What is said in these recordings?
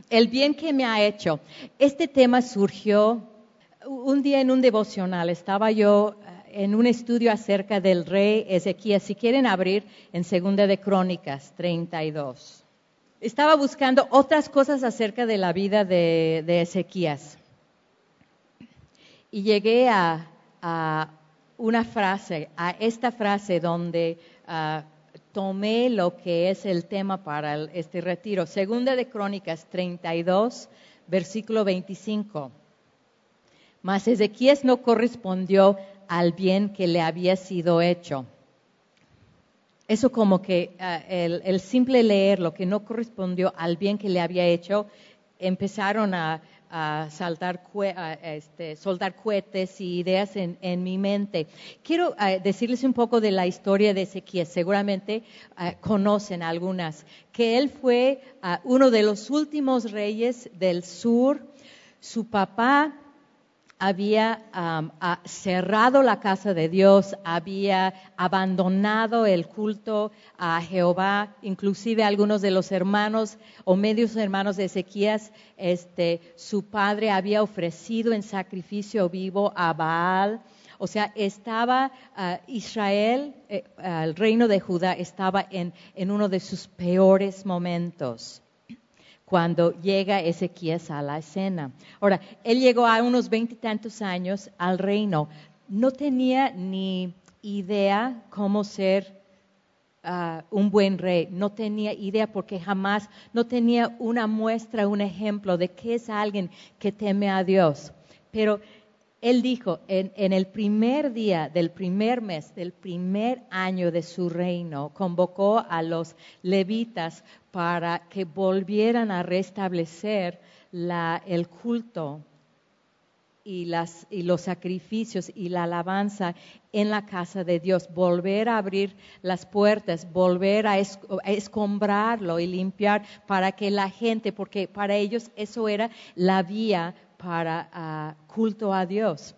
El bien que me ha hecho. Este tema surgió un día en un devocional. Estaba yo en un estudio acerca del rey Ezequías. Si quieren abrir en Segunda de Crónicas 32. Estaba buscando otras cosas acerca de la vida de Ezequías. Y llegué a una frase, a esta frase donde tomé lo que es el tema para este retiro. Segunda de Crónicas 32, versículo 25. Mas Ezequías no correspondió al bien que le había sido hecho. Eso como que el simple leer lo que no correspondió al bien que le había hecho, empezaron a soltar cohetes y ideas en mi mente. Quiero decirles un poco de la historia de Ezequías. Seguramente conocen algunas. Que él fue uno de los últimos reyes del sur. Su papá había cerrado la casa de Dios, había abandonado el culto a Jehová, inclusive algunos de los hermanos o medios hermanos de Ezequías, su padre había ofrecido en sacrificio vivo a Baal. O sea, estaba Israel, el reino de Judá, estaba en uno de sus peores momentos cuando llega Ezequías a la escena. Ahora, él llegó a unos 20 y tantos años al reino. No tenía ni idea cómo ser un buen rey. No tenía idea porque jamás, no tenía una muestra, un ejemplo de qué es alguien que teme a Dios. Pero él dijo, en el primer día del primer mes, del primer año de su reino, convocó a los levitas para que volvieran a restablecer el culto y los sacrificios y la alabanza en la casa de Dios, volver a abrir las puertas, volver a escombrarlo y limpiar para que la gente, porque para ellos eso era la vía para culto a Dios.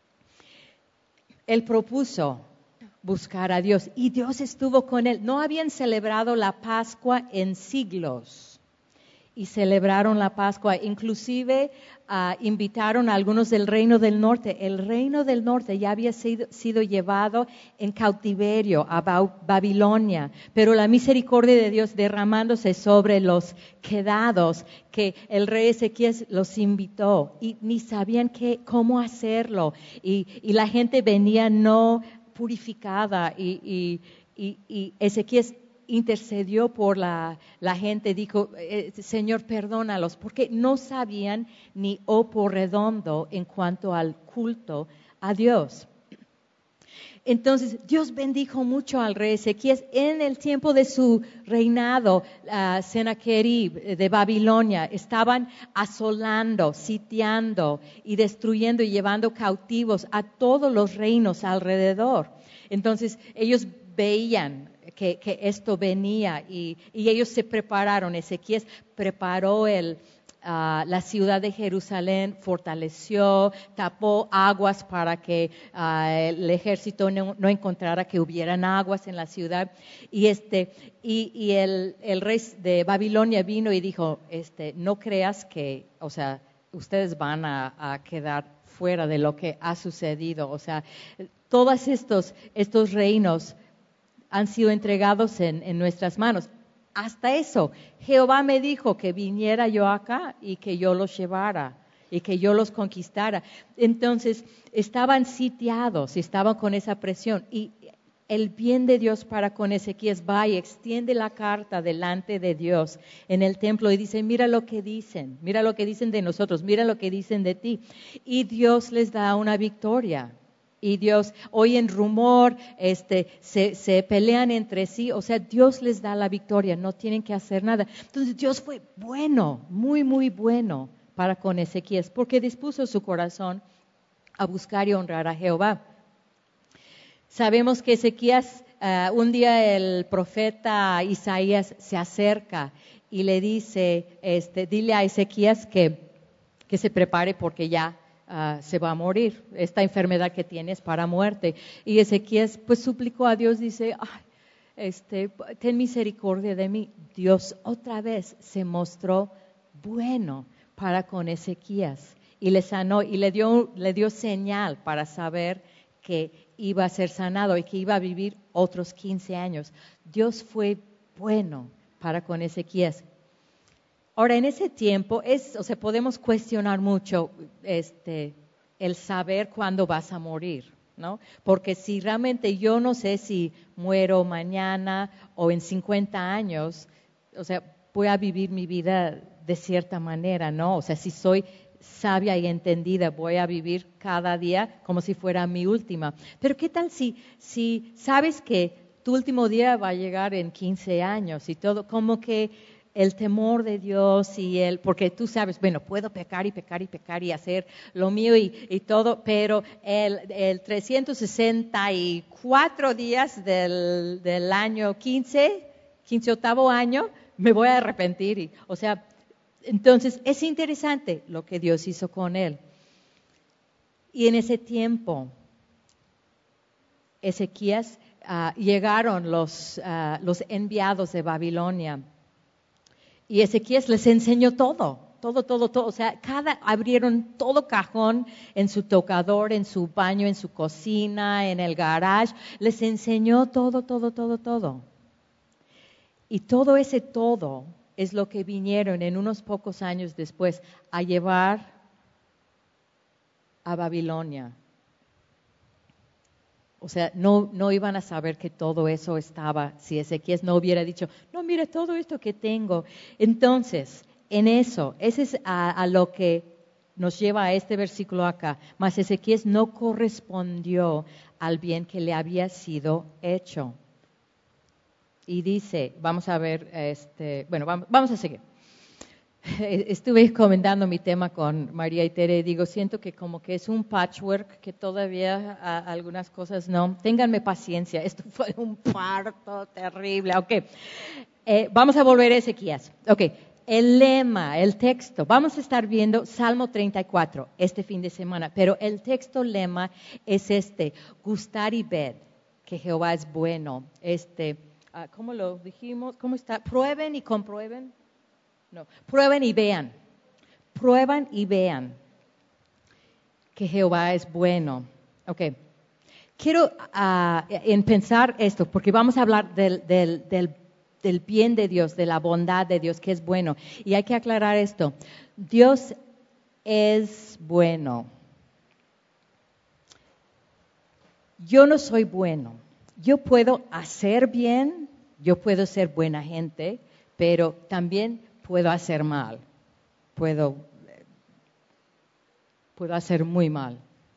Él propuso buscar a Dios y Dios estuvo con él. No habían celebrado la Pascua en siglos y celebraron la Pascua. Inclusive invitaron a algunos del Reino del Norte. El Reino del Norte ya había sido llevado en cautiverio a Babilonia, pero la misericordia de Dios derramándose sobre los quedados, que el rey Ezequías los invitó y ni sabían cómo hacerlo. Y la gente venía no purificada y Ezequías intercedió por la gente, dijo, Señor, perdónalos, porque no sabían ni por redondo en cuanto al culto a Dios. Entonces, Dios bendijo mucho al rey Ezequías en el tiempo de su reinado. Sennacherib de Babilonia estaban asolando, sitiando y destruyendo y llevando cautivos a todos los reinos alrededor. Entonces, ellos veían que esto venía y ellos se prepararon. Ezequías preparó la ciudad de Jerusalén, fortaleció, tapó aguas para que el ejército no encontrara que hubieran aguas en la ciudad. Y el rey de Babilonia vino y dijo, no creas que, o sea, ustedes van a quedar fuera de lo que ha sucedido. O sea, todos estos reinos han sido entregados en nuestras manos. Hasta eso, Jehová me dijo que viniera yo acá y que yo los llevara y que yo los conquistara. Entonces, estaban sitiados, estaban con esa presión. Y el bien de Dios para con Ezequías va y extiende la carta delante de Dios en el templo y dice, mira lo que dicen de nosotros, mira lo que dicen de ti. Y Dios les da una victoria. Y Dios, oyen rumor, se pelean entre sí, o sea, Dios les da la victoria, no tienen que hacer nada. Entonces Dios fue bueno, muy, muy bueno para con Ezequías, porque dispuso su corazón a buscar y honrar a Jehová. Sabemos que Ezequías, un día el profeta Isaías se acerca y le dice, dile a Ezequías que se prepare porque ya se va a morir, esta enfermedad que tiene es para muerte. Y Ezequías pues suplicó a Dios, dice, ten misericordia de mí. Dios otra vez se mostró bueno para con Ezequías. Y le sanó y le dio señal para saber que iba a ser sanado y que iba a vivir otros 15 años. Dios fue bueno para con Ezequías. Ahora, en ese tiempo, podemos cuestionar mucho el saber cuándo vas a morir, ¿no? Porque si realmente yo no sé si muero mañana o en 50 años, voy a vivir mi vida de cierta manera, ¿no? O sea, si soy sabia y entendida, voy a vivir cada día como si fuera mi última. Pero ¿qué tal si sabes que tu último día va a llegar en 15 años y todo? Como que el temor de Dios porque tú sabes, bueno, puedo pecar y pecar y pecar y hacer lo mío y todo, pero el 364 días del año 15 octavo año, me voy a arrepentir. Entonces, es interesante lo que Dios hizo con él. Y en ese tiempo, Ezequías, llegaron los enviados de Babilonia. Y Ezequías les enseñó todo. Abrieron todo cajón en su tocador, en su baño, en su cocina, en el garage. Les enseñó todo. Y todo ese todo es lo que vinieron en unos pocos años después a llevar a Babilonia. No iban a saber que todo eso estaba si Ezequías no hubiera dicho, no, mire todo esto que tengo. Entonces, ese es a lo que nos lleva a este versículo acá. Mas Ezequías no correspondió al bien que le había sido hecho. Y dice, vamos a ver, vamos a seguir. Estuve comentando mi tema con María y Tere y digo, siento que como que es un patchwork, que todavía algunas cosas no. Ténganme paciencia, esto fue un parto terrible. Ok, vamos a volver a Ezequías. Ok, el lema, el texto, vamos a estar viendo Salmo 34 este fin de semana, pero el texto lema es gustar y ver que Jehová es bueno. ¿Cómo lo dijimos? ¿Cómo está? Prueben y comprueben. No, prueben y vean que Jehová es bueno. Ok, quiero pensar esto, porque vamos a hablar del bien de Dios, de la bondad de Dios, que es bueno. Y hay que aclarar esto, Dios es bueno. Yo no soy bueno. Yo puedo hacer bien, yo puedo ser buena gente, pero también puedo hacer mal, puedo hacer muy mal.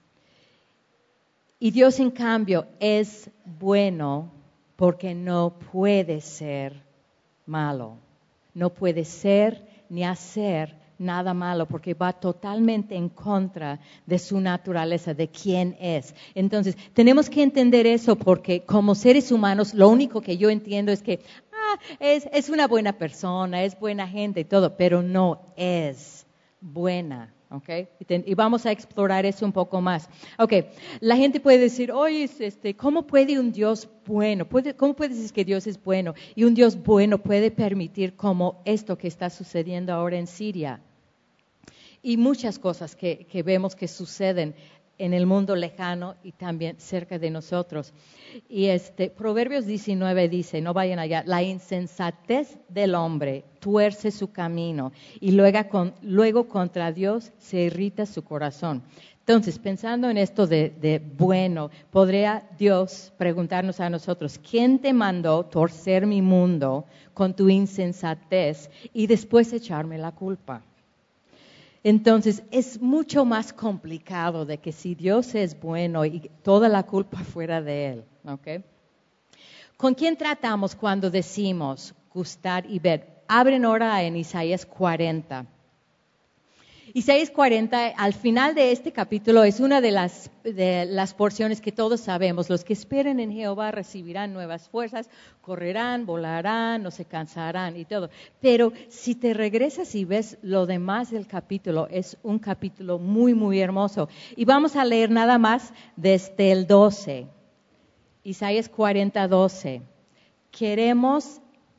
Y Dios, en cambio, es bueno porque no puede ser malo. No puede ser ni hacer nada malo porque va totalmente en contra de su naturaleza, de quién es. Entonces, tenemos que entender eso porque como seres humanos, lo único que yo entiendo es que es una buena persona, es buena gente y todo, pero no es buena. Okay. Y vamos a explorar eso un poco más. Okay. La gente puede decir, oye, ¿cómo puede un Dios bueno? ¿Cómo puede decir que Dios es bueno? Y un Dios bueno puede permitir como esto que está sucediendo ahora en Siria. Y muchas cosas que vemos que suceden en el mundo lejano y también cerca de nosotros. Y Proverbios 19 dice, no vayan allá, la insensatez del hombre tuerce su camino y luego contra Dios se irrita su corazón. Entonces, pensando en esto de bueno, podría Dios preguntarnos a nosotros, ¿quién te mandó torcer mi mundo con tu insensatez y después echarme la culpa? Entonces, es mucho más complicado de que si Dios es bueno y toda la culpa fuera de Él. ¿Okay? ¿Con quién tratamos cuando decimos gustar y ver? Abren ahora en Isaías 40. Isaías 40, al final de este capítulo, es una de las porciones que todos sabemos. Los que esperen en Jehová recibirán nuevas fuerzas, correrán, volarán, no se cansarán y todo. Pero si te regresas y ves lo demás del capítulo, es un capítulo muy, muy hermoso. Y vamos a leer nada más desde el 12. Isaías 40, 12. Queremos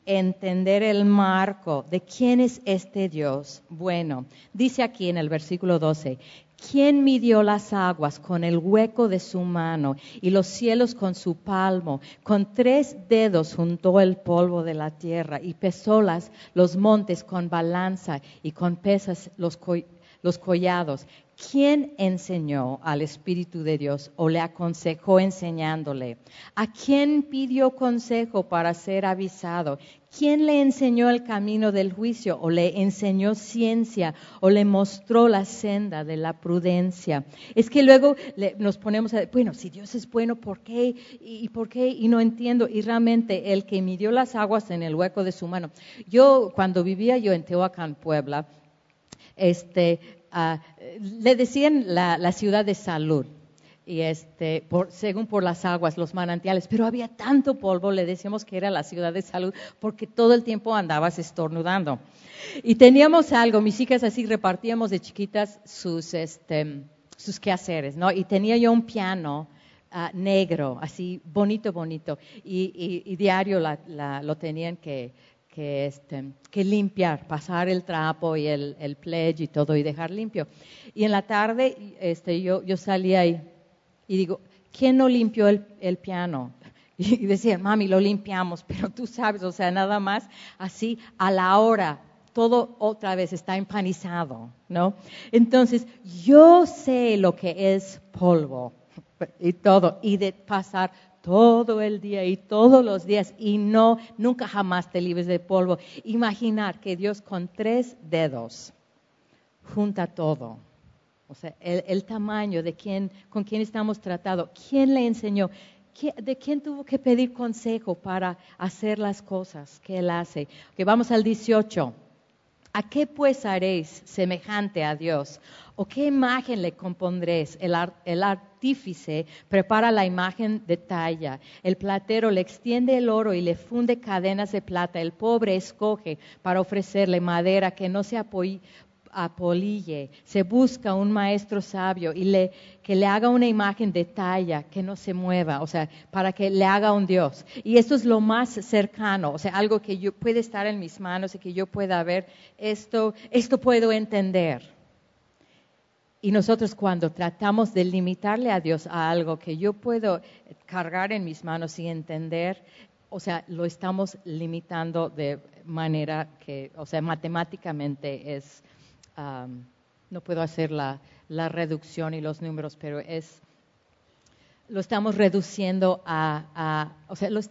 entender el marco de quién es este Dios. Bueno, dice aquí en el versículo 12, ¿quién midió las aguas con el hueco de su mano y los cielos con su palmo? Con 3 dedos juntó el polvo de la tierra y pesó los montes con balanza y con pesas los collados. ¿Quién enseñó al Espíritu de Dios o le aconsejó enseñándole? ¿A quién pidió consejo para ser avisado? ¿Quién le enseñó el camino del juicio o le enseñó ciencia o le mostró la senda de la prudencia? Es que luego nos ponemos a decir, bueno, si Dios es bueno, ¿por qué? ¿Y por qué? Y no entiendo. Y realmente el que midió las aguas en el hueco de su mano. Cuando vivía yo en Tehuacán, Puebla, le decían la ciudad de salud, y según por las aguas, los manantiales, pero había tanto polvo, le decíamos que era la ciudad de salud, porque todo el tiempo andabas estornudando. Y teníamos algo, mis hijas así repartíamos de chiquitas sus quehaceres, ¿no? Y tenía yo un piano negro, así bonito, y diario lo tenían que limpiar, pasar el trapo y el pledge y todo y dejar limpio. Y en la tarde yo salía ahí y digo, ¿quién no limpió el piano? Y decía, mami, lo limpiamos, pero tú sabes, o sea, nada más así a la hora, todo otra vez está empanizado, ¿no? Entonces, yo sé lo que es polvo y todo, y de pasar todo el día y todos los días y nunca jamás te libres de polvo. Imaginar que Dios con 3 dedos junta todo. O sea, el tamaño de con quién estamos tratando, quién le enseñó, de quién tuvo que pedir consejo para hacer las cosas que Él hace. Okay, vamos al 18. ¿A qué pues haréis semejante a Dios? ¿O qué imagen le compondréis? El artífice prepara la imagen de talla. El platero le extiende el oro y le funde cadenas de plata. El pobre escoge para ofrecerle madera que no se apolille. Se busca un maestro sabio y que le haga una imagen de talla que no se mueva, o sea, para que le haga un Dios. Y esto es lo más cercano, o sea, algo que puede estar en mis manos y que yo pueda ver, esto puedo entender. Y nosotros cuando tratamos de limitarle a Dios a algo que yo puedo cargar en mis manos y entender, o sea, lo estamos limitando de manera que, o sea, matemáticamente no puedo hacer la reducción y los números, pero lo estamos reduciendo o sea, le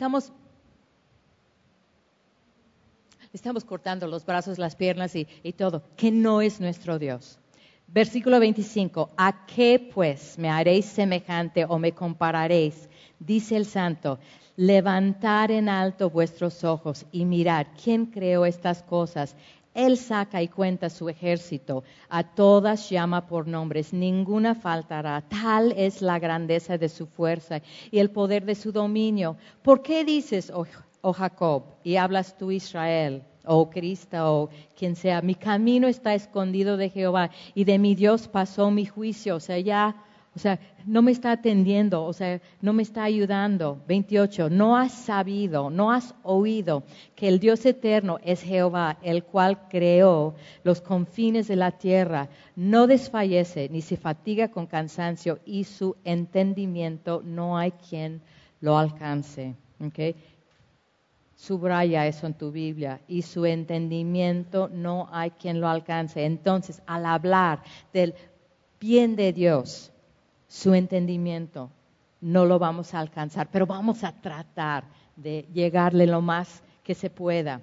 estamos cortando los brazos, las piernas y todo, que no es nuestro Dios. Versículo 25, ¿a qué pues me haréis semejante o me compararéis? Dice el Santo, levantar en alto vuestros ojos y mirad, ¿quién creó estas cosas? Él saca y cuenta su ejército, a todas llama por nombres, ninguna faltará. Tal es la grandeza de su fuerza y el poder de su dominio. ¿Por qué dices, oh Jacob, y hablas tú Israel, oh Cristo, o quien sea, mi camino está escondido de Jehová y de mi Dios pasó mi juicio? O sea, no me está atendiendo, o sea, no me está ayudando. 28, no has sabido, no has oído que el Dios eterno es Jehová, el cual creó los confines de la tierra, no desfallece ni se fatiga con cansancio y su entendimiento no hay quien lo alcance. ¿Okay? Subraya eso en tu Biblia, y su entendimiento no hay quien lo alcance. Entonces, al hablar del bien de Dios, su entendimiento no lo vamos a alcanzar, pero vamos a tratar de llegarle lo más que se pueda.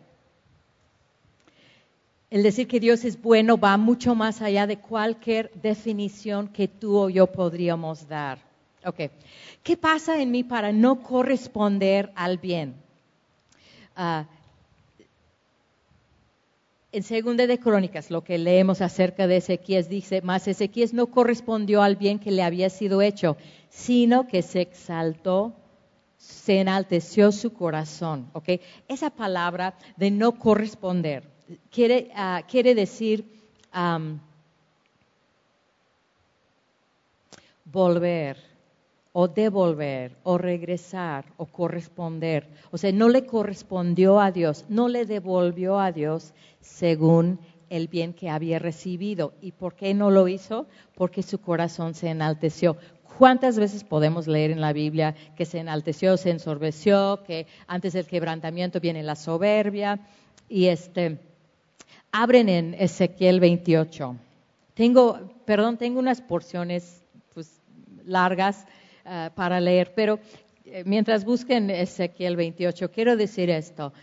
El decir que Dios es bueno va mucho más allá de cualquier definición que tú o yo podríamos dar. Okay. ¿Qué pasa en mí para no corresponder al bien? En Segunda de Crónicas, lo que leemos acerca de Ezequías dice, mas Ezequías no correspondió al bien que le había sido hecho, sino que se exaltó, se enalteció su corazón. ¿Okay? Esa palabra de no corresponder quiere decir volver o devolver, o regresar, o corresponder. O sea, no le correspondió a Dios, no le devolvió a Dios según el bien que había recibido. ¿Y por qué no lo hizo? Porque su corazón se enalteció. ¿Cuántas veces podemos leer en la Biblia que se enalteció, se ensorbeció, que antes del quebrantamiento viene la soberbia? Y abren en Ezequiel 28. Tengo unas porciones pues, largas para leer, pero mientras busquen Ezequiel 28, quiero decir esto.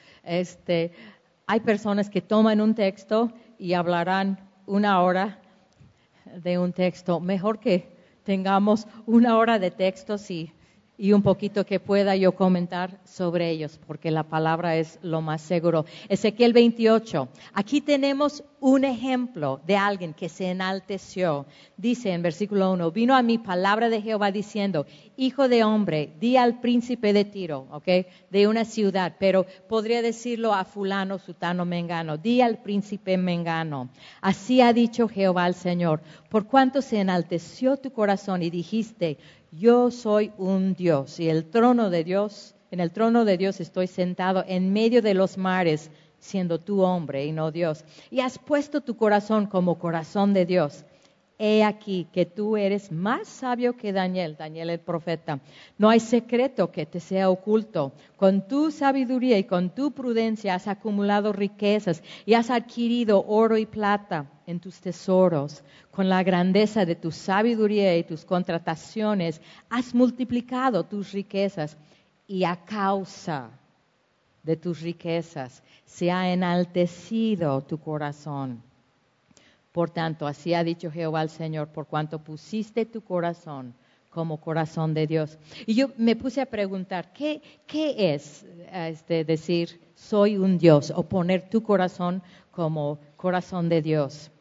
Hay personas que toman un texto y hablarán 1 hora de un texto. Mejor que tengamos 1 hora de textos y un poquito que pueda yo comentar sobre ellos, porque la palabra es lo más seguro. Ezequiel 28. Aquí tenemos un ejemplo de alguien que se enalteció. Dice en versículo 1, vino a mí palabra de Jehová diciendo, hijo de hombre, di al príncipe de Tiro, ¿okay? De una ciudad, pero podría decirlo a fulano, sutano, mengano, di al príncipe mengano. Así ha dicho Jehová el Señor, por cuanto se enalteció tu corazón y dijiste, yo soy un Dios y en el trono de Dios estoy sentado en medio de los mares, siendo tú hombre y no Dios. Y has puesto tu corazón como corazón de Dios. He aquí que tú eres más sabio que Daniel el profeta. No hay secreto que te sea oculto. Con tu sabiduría y con tu prudencia has acumulado riquezas y has adquirido oro y plata en tus tesoros. Con la grandeza de tu sabiduría y tus contrataciones has multiplicado tus riquezas y a causa de tus riquezas se ha enaltecido tu corazón. Por tanto, así ha dicho Jehová el Señor, por cuanto pusiste tu corazón como corazón de Dios. Y yo me puse a preguntar, ¿qué es decir soy un Dios o poner tu corazón como corazón de Dios?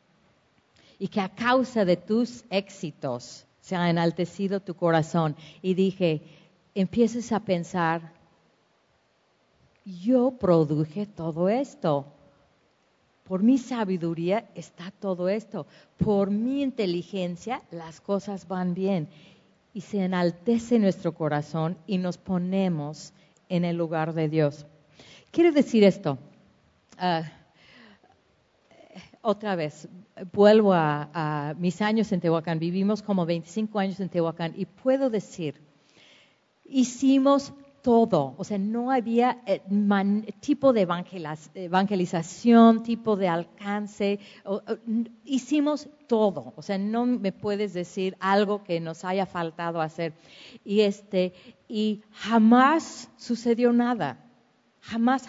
Y que a causa de tus éxitos se ha enaltecido tu corazón. Y dije, empieces a pensar, yo produje todo esto. Por mi sabiduría está todo esto. Por mi inteligencia las cosas van bien. Y se enaltece nuestro corazón y nos ponemos en el lugar de Dios. Quiero decir esto. Otra vez, vuelvo a mis años en Tehuacán. Vivimos como 25 años en Tehuacán y puedo decir, hicimos todo, o sea, no había tipo de evangelización, tipo de alcance, hicimos todo, o sea, no me puedes decir algo que nos haya faltado hacer. Y jamás sucedió nada, jamás.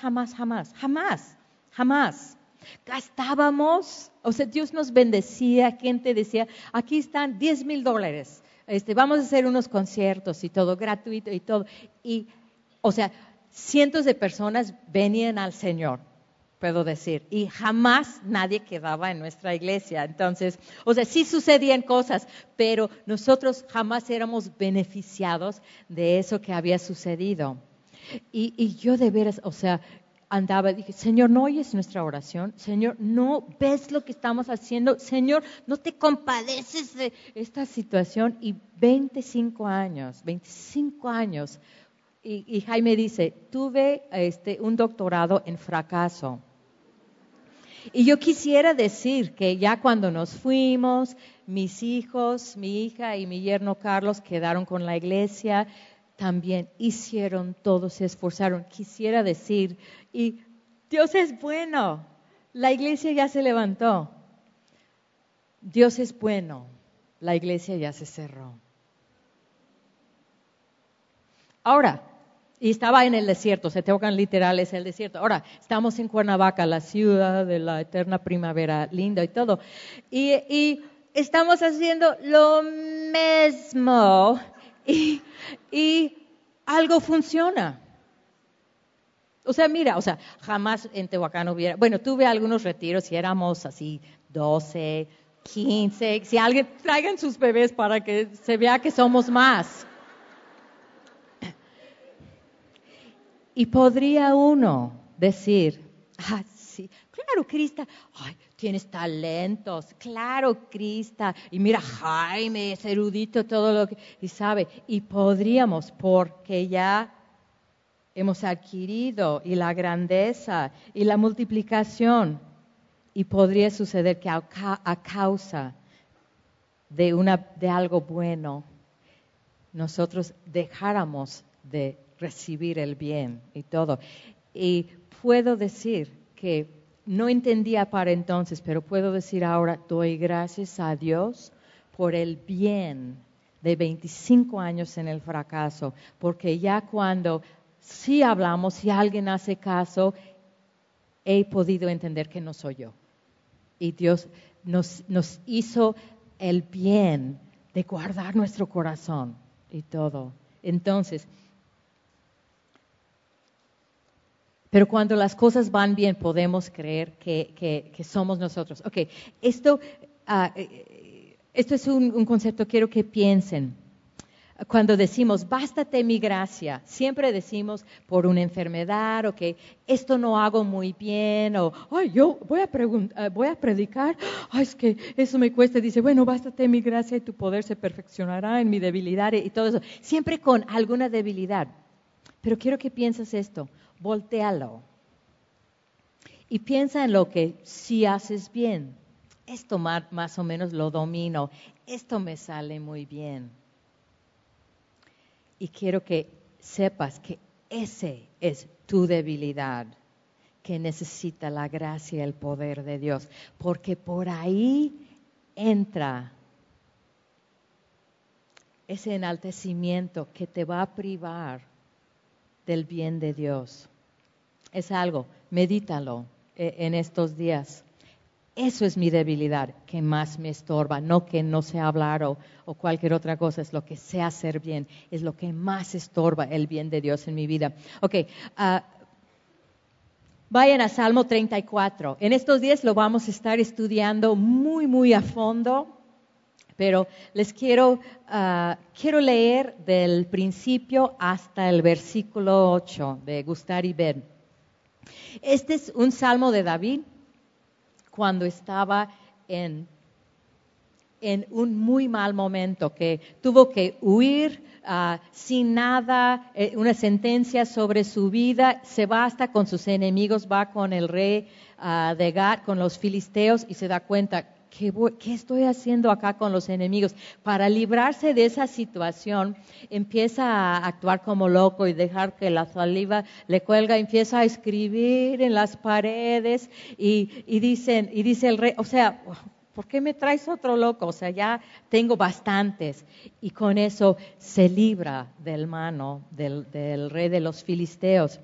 Gastábamos, o sea, Dios nos bendecía, gente decía, aquí están $10,000. Vamos a hacer unos conciertos y todo, gratuito y todo. Y, o sea, cientos de personas venían al Señor, puedo decir, y jamás nadie quedaba en nuestra iglesia. Entonces, o sea, sí sucedían cosas, pero nosotros jamás éramos beneficiados de eso que había sucedido. Y yo de veras, o sea, andaba, dije, Señor, ¿no oyes nuestra oración? Señor, ¿no ves lo que estamos haciendo? Señor, ¿no te compadeces de esta situación? Y 25 años, y Jaime dice, tuve un doctorado en fracaso. Y yo quisiera decir que ya cuando nos fuimos, mis hijos, mi hija y mi yerno Carlos quedaron con la iglesia, también hicieron todo, se esforzaron. Quisiera decir, y Dios es bueno, la iglesia ya se levantó. Dios es bueno, la iglesia ya se cerró. Ahora, y estaba en el desierto, se tocan literal, es el desierto. Ahora, estamos en Cuernavaca, la ciudad de la eterna primavera, linda y todo. Y estamos haciendo lo mismo. Y algo funciona. O sea, mira, jamás en Tehuacán hubiera, bueno, tuve algunos retiros y éramos así 12, 15, si alguien, traigan sus bebés para que se vea que somos más. Y podría uno decir, sí, claro, Krista, ay, tienes talentos, claro, Krista, y mira, Jaime es erudito, todo lo que, y sabe, y podríamos, porque ya hemos adquirido, y la grandeza, y la multiplicación, y podría suceder que a causa de algo bueno, nosotros dejáramos de recibir el bien y todo. Y puedo decir que no entendía para entonces, pero puedo decir ahora, doy gracias a Dios por el bien de 25 años en el fracaso, porque ya cuando sí hablamos, si alguien hace caso, he podido entender que no soy yo. Y Dios nos hizo el bien de guardar nuestro corazón y todo. Entonces, pero cuando las cosas van bien, podemos creer que somos nosotros. Ok, esto es un concepto, quiero que piensen. Cuando decimos, bástate mi gracia, siempre decimos por una enfermedad, o que esto no hago muy bien, o ay, yo voy a predicar, ay, es que eso me cuesta. Dice, bueno, bástate mi gracia y tu poder se perfeccionará en mi debilidad y todo eso. Siempre con alguna debilidad. Pero quiero que pienses esto, voltéalo. Y piensa en lo que sí haces bien. Esto más o menos lo domino, esto me sale muy bien. Y quiero que sepas que ese es tu debilidad, que necesita la gracia y el poder de Dios, porque por ahí entra ese enaltecimiento que te va a privar del bien de Dios. Es algo, medítalo en estos días. Eso es mi debilidad, que más me estorba, no que no sé hablar o cualquier otra cosa, es lo que sé hacer bien, es lo que más estorba el bien de Dios en mi vida. Ok, vayan a Salmo 34. En estos días lo vamos a estar estudiando muy, muy a fondo, pero les quiero leer del principio hasta el versículo 8 de Gustar y Ver. Este es un salmo de David cuando estaba en un muy mal momento, que tuvo que huir sin nada, una sentencia sobre su vida, se va hasta con sus enemigos, va con el rey de Gat, con los filisteos, y se da cuenta, ¿qué estoy haciendo acá con los enemigos? Para librarse de esa situación, empieza a actuar como loco y dejar que la saliva le cuelga, empieza a escribir en las paredes y dice el rey, o sea, ¿por qué me traes otro loco? O sea, ya tengo bastantes. Y con eso se libra del mano del rey de los filisteos.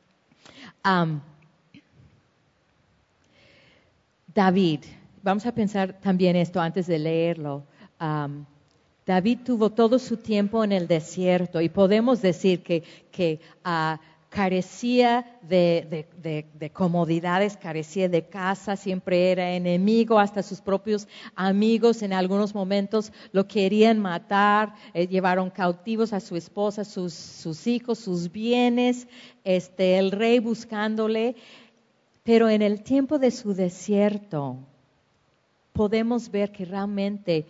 David. Vamos a pensar también esto antes de leerlo. David tuvo todo su tiempo en el desierto y podemos decir que carecía de comodidades, carecía de casa, siempre era enemigo, hasta sus propios amigos en algunos momentos lo querían matar, llevaron cautivos a su esposa, sus hijos, sus bienes, el rey buscándole. Pero en el tiempo de su desierto, podemos ver que realmente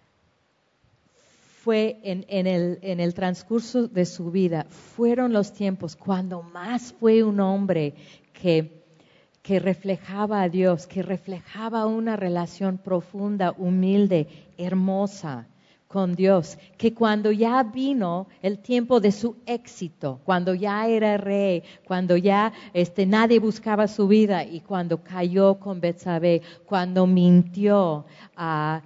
fue en el transcurso de su vida, fueron los tiempos cuando más fue un hombre que reflejaba a Dios, que reflejaba una relación profunda, humilde, hermosa con Dios, que cuando ya vino el tiempo de su éxito, cuando ya era rey, cuando ya nadie buscaba su vida y cuando cayó con Betsabé, cuando mintió a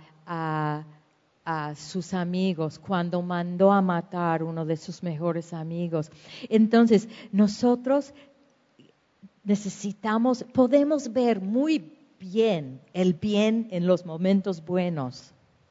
sus amigos, cuando mandó a matar uno de sus mejores amigos. Entonces, nosotros podemos ver muy bien el bien en los momentos buenos.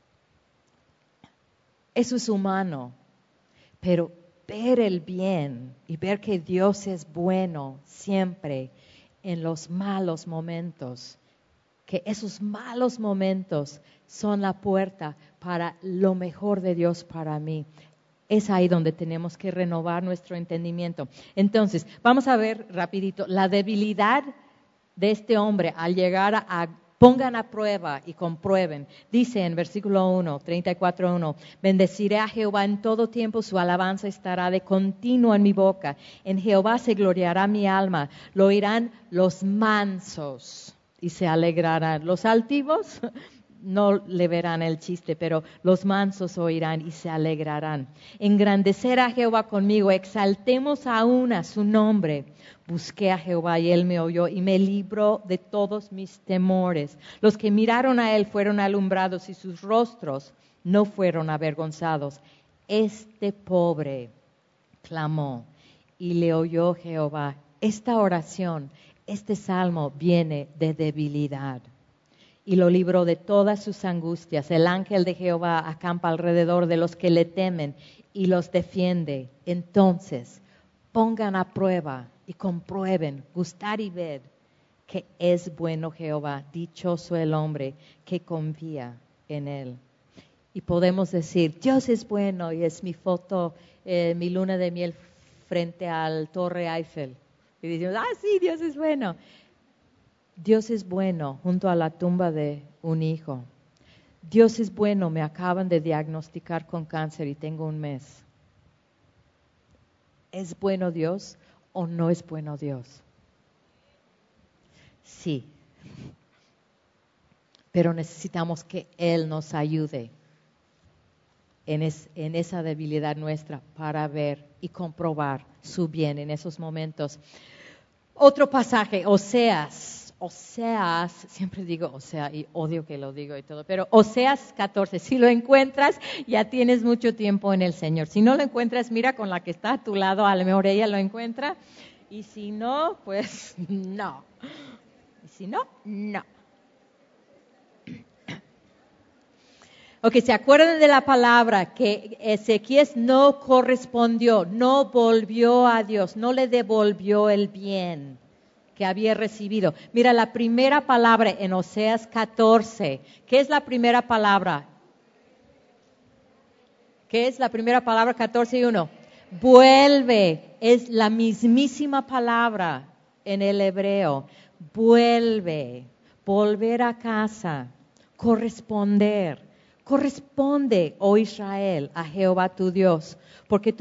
Eso es humano, pero ver el bien y ver que Dios es bueno siempre en los malos momentos, que esos malos momentos son la puerta para lo mejor de Dios para mí. Es ahí donde tenemos que renovar nuestro entendimiento. Entonces, vamos a ver rapidito, la debilidad de este hombre al llegar pongan a prueba y comprueben. Dice en versículo 1, 34:1, bendeciré a Jehová en todo tiempo, su alabanza estará de continuo en mi boca. En Jehová se gloriará mi alma, lo oirán los mansos y se alegrarán. Los altivos no le verán el chiste, pero los mansos oirán y se alegrarán. Engrandecer a Jehová conmigo, exaltemos aún a su nombre. Busqué a Jehová y él me oyó y me libró de todos mis temores. Los que miraron a él fueron alumbrados y sus rostros no fueron avergonzados. Este pobre clamó y le oyó Jehová. Esta oración, este salmo viene de debilidad. Y lo libró de todas sus angustias. El ángel de Jehová acampa alrededor de los que le temen y los defiende. Entonces, pongan a prueba y comprueben, gustar y ver que es bueno Jehová. Dichoso el hombre que confía en él. Y podemos decir, Dios es bueno, y es mi foto, mi luna de miel frente al Torre Eiffel. Y decimos, sí, Dios es bueno. Dios es bueno junto a la tumba de un hijo. Dios es bueno, me acaban de diagnosticar con cáncer y tengo un mes. ¿Es bueno Dios o no es bueno Dios? Sí. Pero necesitamos que Él nos ayude en esa debilidad nuestra para ver y comprobar su bien en esos momentos. Otro pasaje, Oseas, siempre digo Oseas y odio que lo digo y todo, pero Oseas 14, si lo encuentras, ya tienes mucho tiempo en el Señor. Si no lo encuentras, mira con la que está a tu lado, a lo mejor ella lo encuentra, y si no, pues no. Y si no, no. Ok, ¿se acuerdan de la palabra que Ezequías no correspondió, no volvió a Dios, no le devolvió el bien que había recibido? Mira, la primera palabra en Oseas 14, ¿qué es la primera palabra? ¿Qué es la primera palabra 14:1? Vuelve, es la mismísima palabra en el hebreo. Vuelve, volver a casa, corresponder. Corresponde, oh Israel, a Jehová tu Dios, porque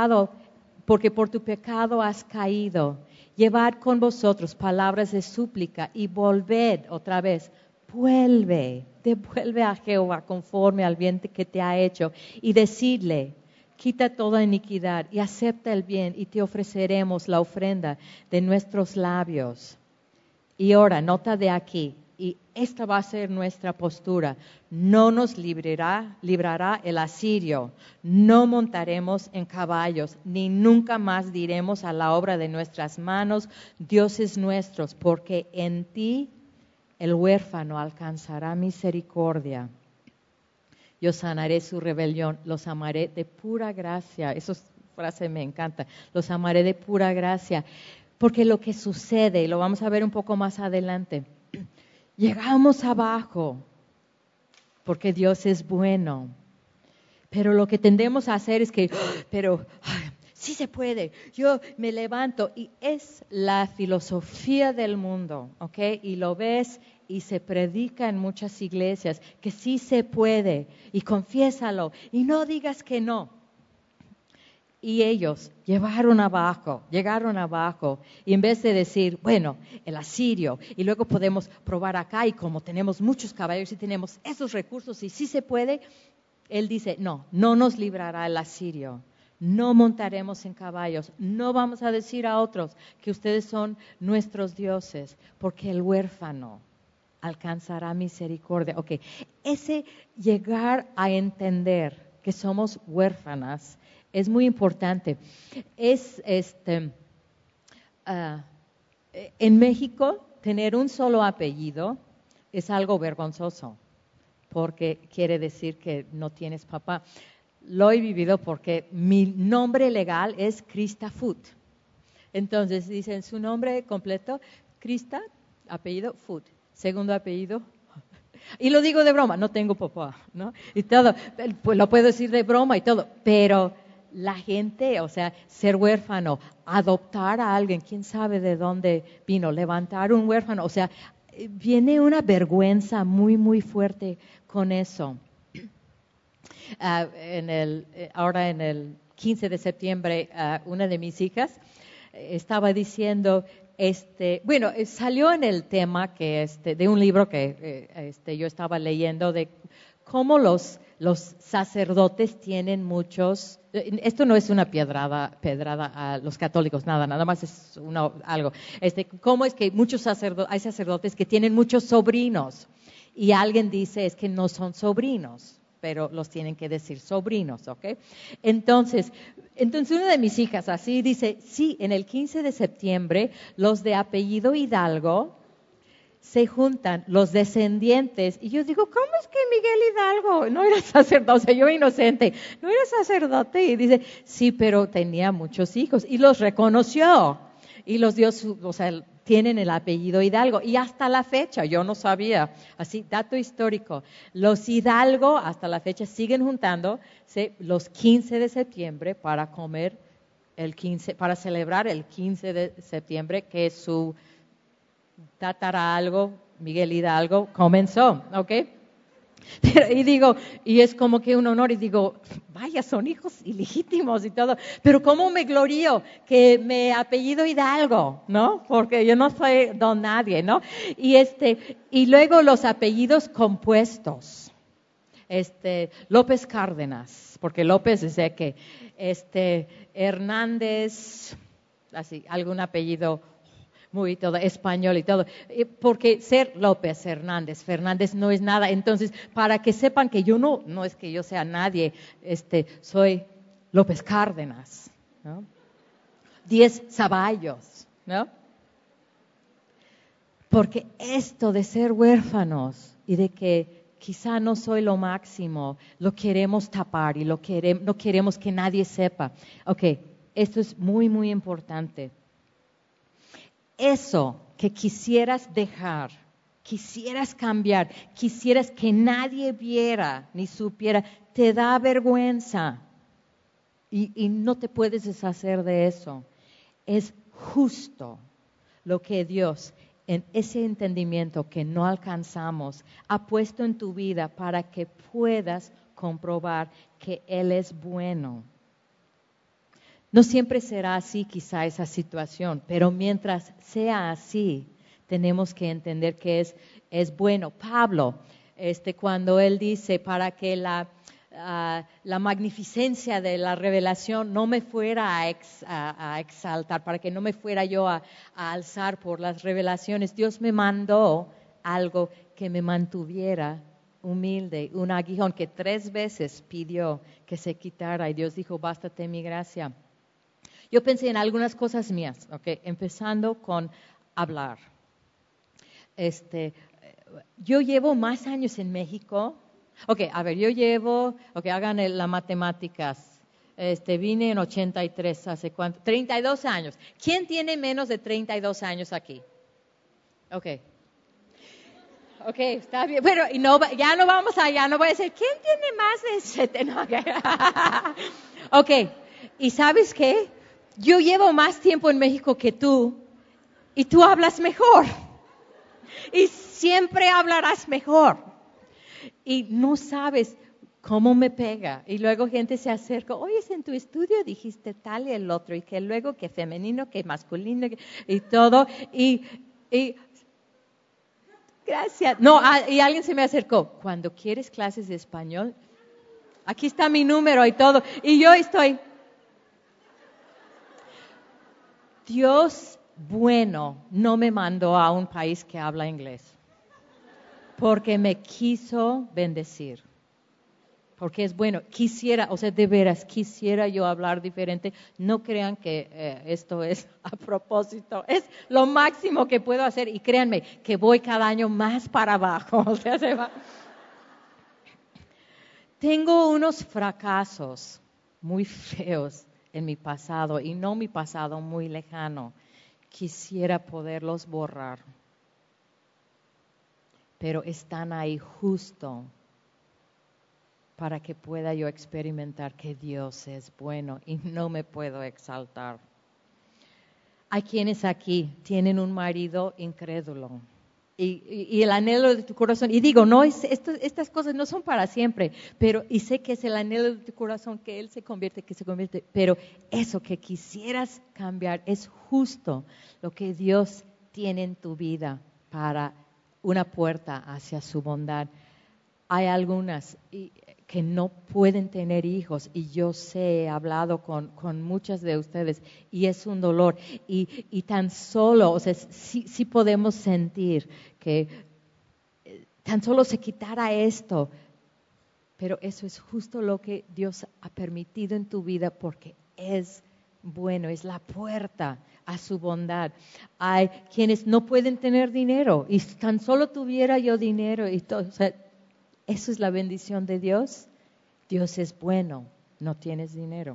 por tu pecado has caído. Llevad con vosotros palabras de súplica y volved otra vez. Devuelve a Jehová conforme al bien que te ha hecho y decidle, quita toda iniquidad y acepta el bien y te ofreceremos la ofrenda de nuestros labios. Y ahora, nota de aquí, y esta va a ser nuestra postura. No nos librará el asirio, no montaremos en caballos, ni nunca más diremos a la obra de nuestras manos, dioses nuestros, porque en ti el huérfano alcanzará misericordia. Yo sanaré su rebelión, los amaré de pura gracia. Esa frase me encanta, los amaré de pura gracia. Porque lo que sucede, y lo vamos a ver un poco más adelante, llegamos abajo porque Dios es bueno. Pero lo que tendemos a hacer es que, sí se puede, yo me levanto. Y es la filosofía del mundo, ¿ok? Y lo ves y se predica en muchas iglesias, que sí se puede, y confiésalo, y no digas que no. Y ellos llegaron abajo, y en vez de decir, bueno, el asirio, y luego podemos probar acá, y como tenemos muchos caballos y tenemos esos recursos, y sí se puede, él dice, no nos librará el asirio, no montaremos en caballos, no vamos a decir a otros que ustedes son nuestros dioses, porque el huérfano alcanzará misericordia. Ok, ese llegar a entender que somos huérfanas, es muy importante. En México, tener un solo apellido es algo vergonzoso, porque quiere decir que no tienes papá. Lo he vivido porque mi nombre legal es Krista Foot. Entonces dicen su nombre completo, Krista, apellido Foot, segundo apellido. Y lo digo de broma, no tengo papá, ¿no? Y todo, pues lo puedo decir de broma y todo, pero la gente, o sea, ser huérfano, adoptar a alguien, quién sabe de dónde vino, levantar un huérfano, o sea, viene una vergüenza muy, muy fuerte con eso. Ahora en el 15 de septiembre, una de mis hijas estaba diciendo, salió en el tema de un libro que yo estaba leyendo de cómo los sacerdotes tienen muchos, esto no es una pedrada a los católicos, nada más es algo. Cómo es que hay sacerdotes que tienen muchos sobrinos y alguien dice es que no son sobrinos, pero los tienen que decir sobrinos, ¿ok? Entonces una de mis hijas así dice, sí, en el 15 de septiembre los de apellido Hidalgo se juntan, los descendientes, y yo digo, ¿cómo es que Miguel Hidalgo no era sacerdote? O sea, yo inocente, no era sacerdote, y dice, sí, pero tenía muchos hijos, y los reconoció, y los dio tienen el apellido Hidalgo, y hasta la fecha, yo no sabía, así, dato histórico, los Hidalgo hasta la fecha siguen juntándose los 15 de septiembre para comer para celebrar el 15 de septiembre, que es su algo, Miguel Hidalgo, comenzó, ¿ok? Y es como que un honor, y digo, vaya, son hijos ilegítimos y todo, pero cómo me glorío que me apellido Hidalgo, ¿no? Porque yo no soy don nadie, ¿no? Y luego los apellidos compuestos, López Cárdenas, porque López dice que, Hernández, así, algún apellido muy todo español y todo, porque ser López Fernández no es nada. Entonces, para que sepan que yo no es que yo sea nadie, soy López Cárdenas, ¿no? 10 Zavallos, ¿no? Porque esto de ser huérfanos y de que quizá no soy lo máximo, lo queremos tapar y no queremos que nadie sepa. Ok, esto es muy, muy importante. Eso que quisieras dejar, quisieras cambiar, quisieras que nadie viera ni supiera, te da vergüenza y no te puedes deshacer de eso. Es justo lo que Dios, en ese entendimiento que no alcanzamos, ha puesto en tu vida para que puedas comprobar que Él es bueno. No siempre será así quizá esa situación, pero mientras sea así, tenemos que entender que es bueno. Pablo, cuando él dice, para que la magnificencia de la revelación no me fuera a exaltar, para que no me fuera yo a alzar por las revelaciones, Dios me mandó algo que me mantuviera humilde, un aguijón que 3 veces pidió que se quitara y Dios dijo, bástate mi gracia. Yo pensé en algunas cosas mías, okay, empezando con hablar. Yo llevo más años en México. Hagan las matemáticas. Vine en 83, ¿hace cuánto? 32 años. ¿Quién tiene menos de 32 años aquí? Ok, está bien. Bueno, ya no voy a decir, ¿quién tiene más de 70? Ok, ¿y sabes qué? Yo llevo más tiempo en México que tú y tú hablas mejor y siempre hablarás mejor y no sabes cómo me pega y luego gente se acerca, oye, en tu estudio dijiste tal y el otro y que luego que femenino, que masculino y todo y gracias. No, y alguien se me acercó, cuando quieres clases de español, aquí está mi número y todo y yo estoy... Dios bueno no me mandó a un país que habla inglés, porque me quiso bendecir, porque es bueno. De veras, quisiera yo hablar diferente. No crean que esto es a propósito, es lo máximo que puedo hacer y créanme que voy cada año más para abajo. Se va. Tengo unos fracasos muy feos en mi pasado y no mi pasado muy lejano. Quisiera poderlos borrar, pero están ahí justo para que pueda yo experimentar que Dios es bueno y no me puedo exaltar. Hay quienes aquí tienen un marido incrédulo y el anhelo de tu corazón, y digo, no, estas cosas no son para siempre, pero y sé que es el anhelo de tu corazón que él se convierte, pero eso que quisieras cambiar es justo lo que Dios tiene en tu vida para una puerta hacia su bondad. Hay algunas que no pueden tener hijos y yo sé, he hablado con muchas de ustedes y es un dolor y tan solo, o sea, sí podemos sentir que tan solo se quitara esto, pero eso es justo lo que Dios ha permitido en tu vida porque es bueno, es la puerta a su bondad. Hay quienes no pueden tener dinero y tan solo tuviera yo dinero y todo, o sea, eso es la bendición de Dios. Dios es bueno, no tienes dinero.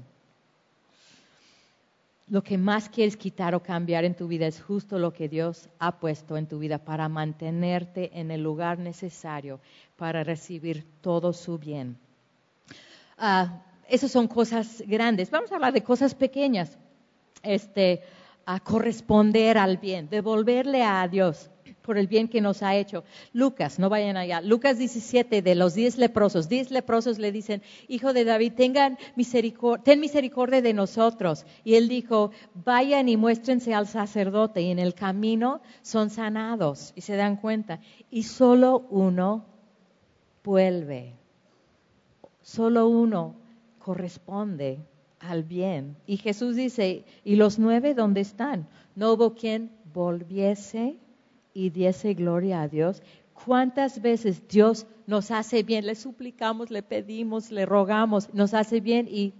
Lo que más quieres quitar o cambiar en tu vida es justo lo que Dios ha puesto en tu vida para mantenerte en el lugar necesario para recibir todo su bien. Esas son cosas grandes. Vamos a hablar de cosas pequeñas. A corresponder al bien, devolverle a Dios por el bien que nos ha hecho. Lucas, no vayan allá. Lucas 17, de los 10 leprosos. 10 leprosos le dicen, hijo de David, ten misericordia de nosotros. Y él dijo, vayan y muéstrense al sacerdote. Y en el camino son sanados. Y se dan cuenta. Y solo uno vuelve. Solo uno corresponde al bien. Y Jesús dice, ¿y los 9 dónde están? No hubo quien volviese y diese gloria a Dios. ¿Cuántas veces Dios nos hace bien? Le suplicamos, le pedimos, le rogamos, nos hace bien y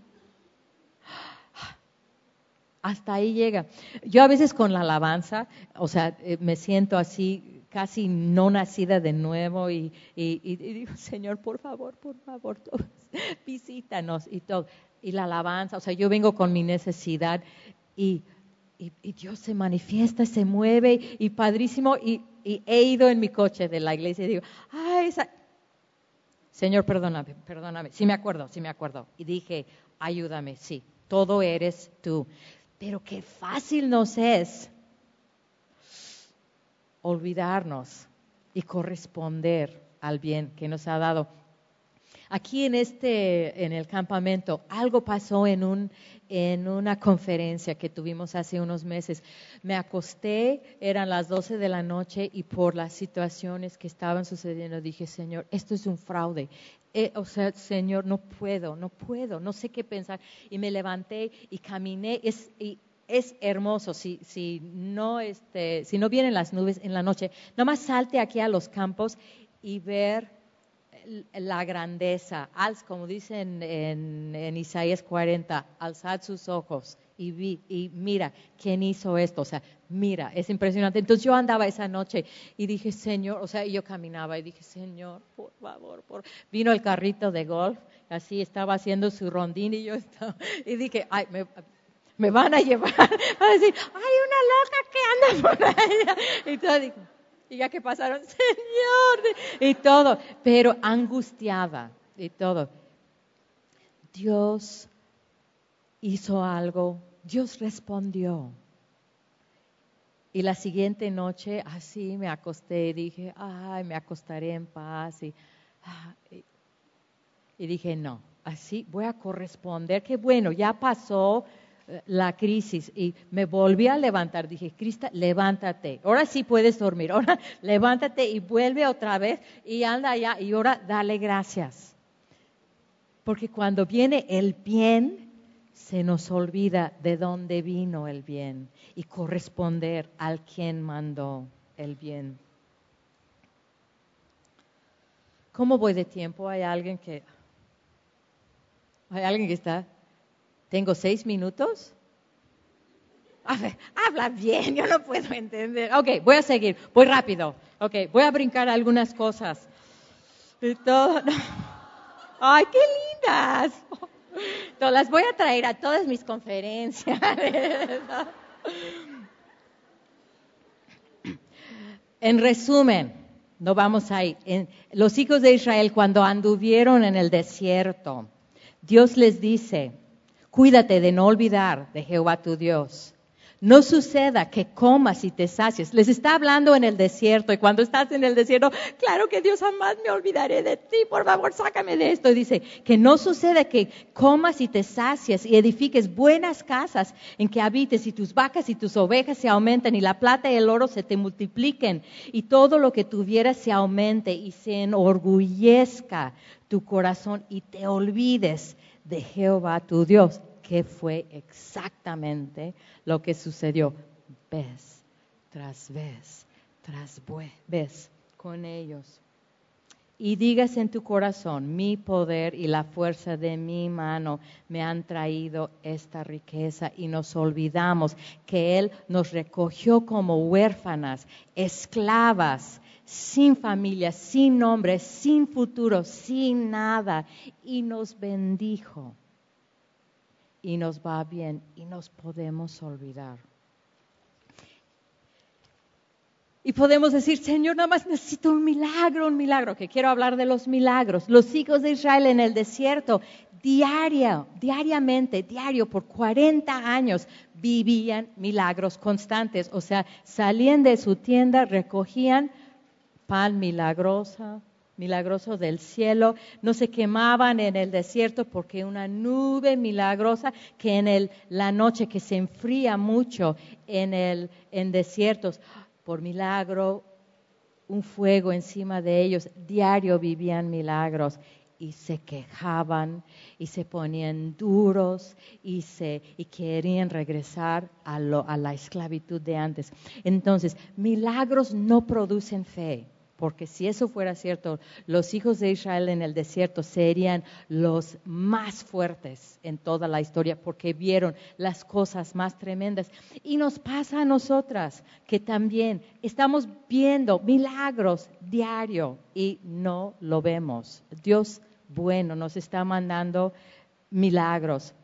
hasta ahí llega. Yo a veces con la alabanza, o sea, me siento así, casi no nacida de nuevo y digo, Señor, por favor, visítanos y todo. Y la alabanza, o sea, yo vengo con mi necesidad y Dios se manifiesta, se mueve y padrísimo. Y he ido en mi coche de la iglesia y digo, ay, Señor, perdóname. Sí me acuerdo. Y dije, ayúdame, sí, todo eres tú. Pero qué fácil nos es olvidarnos y corresponder al bien que nos ha dado. Aquí en el campamento, algo pasó en una conferencia que tuvimos hace unos meses. Me acosté, eran las 12 de la noche y por las situaciones que estaban sucediendo dije, Señor, esto es un fraude. Señor, no puedo, no sé qué pensar. Y me levanté y caminé. Es hermoso si no vienen las nubes en la noche. Nomás salte aquí a los campos y ver la grandeza, como dicen en Isaías 40, alzad sus ojos y mira, ¿quién hizo esto? O sea, mira, es impresionante. Entonces yo andaba esa noche y dije, Señor, o sea, yo caminaba y dije, Señor, por favor, vino el carrito de golf, así estaba haciendo su rondín y yo estaba, y dije, ay, me van a llevar a decir, hay una loca que anda por allá. Y todo, digo, y ya que pasaron, Señor, y todo, pero angustiada y todo. Dios hizo algo, Dios respondió. Y la siguiente noche, así me acosté y dije, ay, me acostaré en paz. Y dije, no, así voy a corresponder. Qué bueno, ya pasó la crisis y me volví a levantar. Dije, Crista, levántate. Ahora sí puedes dormir. Ahora levántate y vuelve otra vez y anda allá y ahora dale gracias. Porque cuando viene el bien, se nos olvida de dónde vino el bien y corresponder al quien mandó el bien. ¿Cómo voy de tiempo? ¿Hay alguien que está? ¿Tengo 6 minutos? A ver, habla bien, yo no puedo entender. Ok, voy a seguir, voy rápido. Ok, voy a brincar algunas cosas. Y todo. Ay, qué lindas. Las voy a traer a todas mis conferencias. En resumen, no vamos ahí. Los hijos de Israel cuando anduvieron en el desierto, Dios les dice, cuídate de no olvidar de Jehová tu Dios. No suceda que comas y te sacies. Les está hablando en el desierto y cuando estás en el desierto, claro que Dios jamás me olvidaré de ti, por favor sácame de esto. Y dice, que no suceda que comas y te sacies y edifiques buenas casas en que habites y tus vacas y tus ovejas se aumenten y la plata y el oro se te multipliquen y todo lo que tuvieras se aumente y se enorgullezca tu corazón y te olvides de Jehová tu Dios. ¿Qué fue exactamente lo que sucedió? Vez tras vez, vez con ellos. Y digas en tu corazón, mi poder y la fuerza de mi mano me han traído esta riqueza y nos olvidamos que Él nos recogió como huérfanas, esclavas, sin familia, sin nombre, sin futuro, sin nada y nos bendijo. Y nos va bien y nos podemos olvidar. Y podemos decir, Señor, nada más necesito un milagro, que quiero hablar de los milagros. Los hijos de Israel en el desierto, diariamente, por 40 años, vivían milagros constantes. O sea, salían de su tienda, recogían pan milagroso del cielo, no se quemaban en el desierto porque una nube milagrosa que en la noche que se enfría mucho en desiertos, por milagro, un fuego encima de ellos, diario vivían milagros y se quejaban y se ponían duros y querían regresar a la esclavitud de antes. Entonces, milagros no producen fe. Porque si eso fuera cierto, los hijos de Israel en el desierto serían los más fuertes en toda la historia porque vieron las cosas más tremendas. Y nos pasa a nosotras que también estamos viendo milagros diario y no lo vemos. Dios bueno nos está mandando milagros.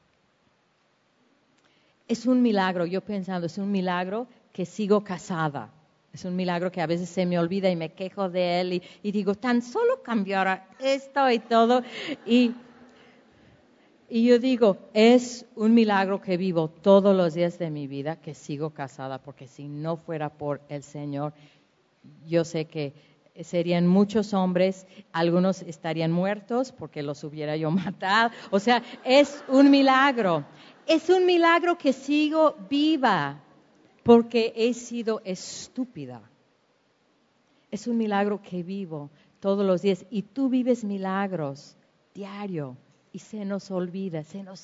Es un milagro, yo pensando, es un milagro que sigo casada. Es un milagro que a veces se me olvida y me quejo de él y digo, tan solo cambiara esto y todo. Y yo digo, es un milagro que vivo todos los días de mi vida, que sigo casada, porque si no fuera por el Señor, yo sé que serían muchos hombres, algunos estarían muertos porque los hubiera yo matado. O sea, es un milagro. Es un milagro que sigo viva. Porque he sido estúpida. Es un milagro que vivo todos los días. Y tú vives milagros diario. Y se nos olvida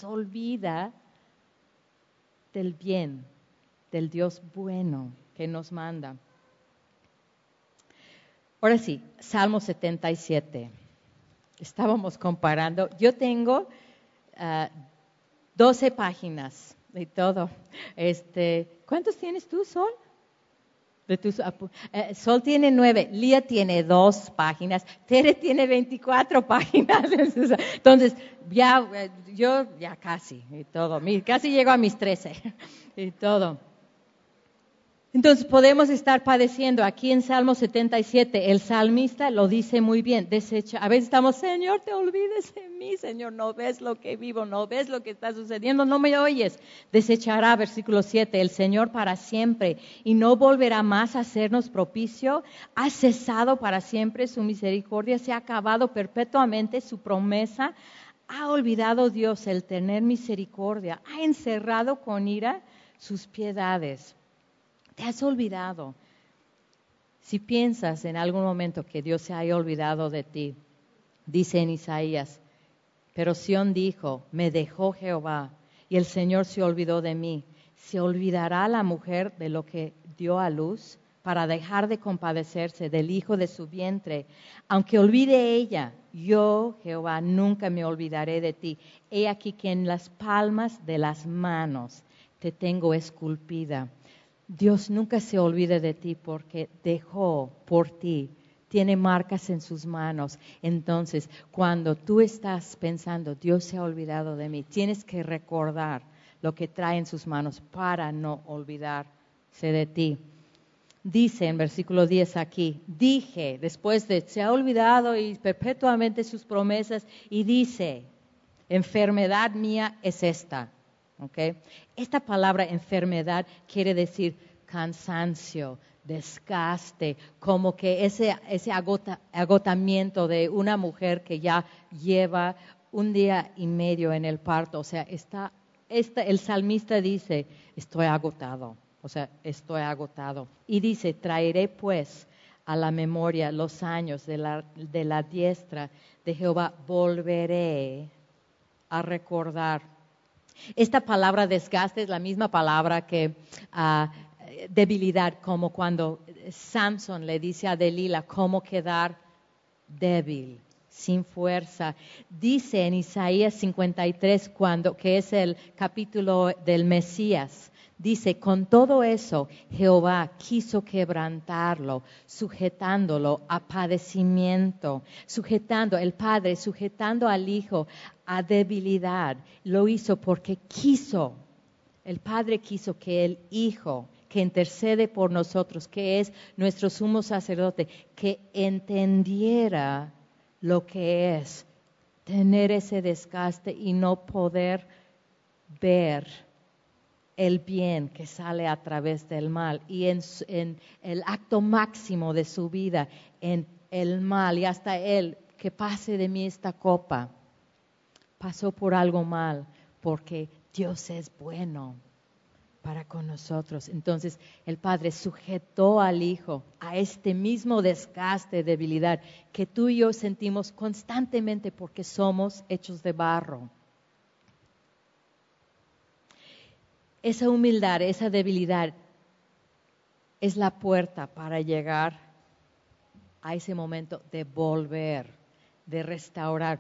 del bien, del Dios bueno que nos manda. Ahora sí, Salmo 77. Estábamos comparando. Yo tengo 12 páginas. Y todo. ¿Cuántos tienes tú, Sol? Sol tiene 9, Lía tiene 2 páginas, Tere tiene 24 páginas. Entonces, yo ya casi, y todo. Casi llego a mis 13, y todo. Entonces podemos estar padeciendo. Aquí en Salmo 77, el salmista lo dice muy bien. A veces estamos, Señor, te olvides de mí, Señor, no ves lo que vivo, no ves lo que está sucediendo, no me oyes. Desechará, versículo 7, el Señor para siempre y no volverá más a hacernos propicio. Ha cesado para siempre su misericordia, se ha acabado perpetuamente su promesa. Ha olvidado Dios el tener misericordia, ha encerrado con ira sus piedades. ¿Te has olvidado? Si piensas en algún momento que Dios se haya olvidado de ti, dice en Isaías, pero Sión dijo, me dejó Jehová y el Señor se olvidó de mí. ¿Se olvidará la mujer de lo que dio a luz para dejar de compadecerse del hijo de su vientre? Aunque olvide ella, yo, Jehová, nunca me olvidaré de ti. He aquí que en las palmas de las manos te tengo esculpida. Dios nunca se olvida de ti porque dejó por ti, tiene marcas en sus manos. Entonces, cuando tú estás pensando, Dios se ha olvidado de mí, tienes que recordar lo que trae en sus manos para no olvidarse de ti. Dice en versículo 10 aquí, dije, después de se ha olvidado y perpetuamente sus promesas, y dice, enfermedad mía es esta. ¿Okay? Esta palabra enfermedad quiere decir cansancio, desgaste, como que ese agotamiento de una mujer que ya lleva un día y medio en el parto. O sea, el salmista dice, estoy agotado. O sea, estoy agotado. Y dice, traeré pues a la memoria los años de la diestra de Jehová, volveré a recordar. Esta palabra desgaste es la misma palabra que debilidad, como cuando Samson le dice a Delila cómo quedar débil, sin fuerza. Dice en Isaías 53, que es el capítulo del Mesías, dice, con todo eso Jehová quiso quebrantarlo, sujetándolo a padecimiento, el Padre sujetando al Hijo a debilidad. Lo hizo porque el Padre quiso que el Hijo, que intercede por nosotros, que es nuestro sumo sacerdote, que entendiera lo que es tener ese desgaste y no poder ver el bien que sale a través del mal, y en el acto máximo de su vida, en el mal, y hasta él, que pase de mí esta copa, pasó por algo mal, porque Dios es bueno para con nosotros. Entonces el Padre sujetó al Hijo a este mismo desgaste, debilidad que tú y yo sentimos constantemente porque somos hechos de barro. Esa humildad, esa debilidad es la puerta para llegar a ese momento de volver, de restaurar.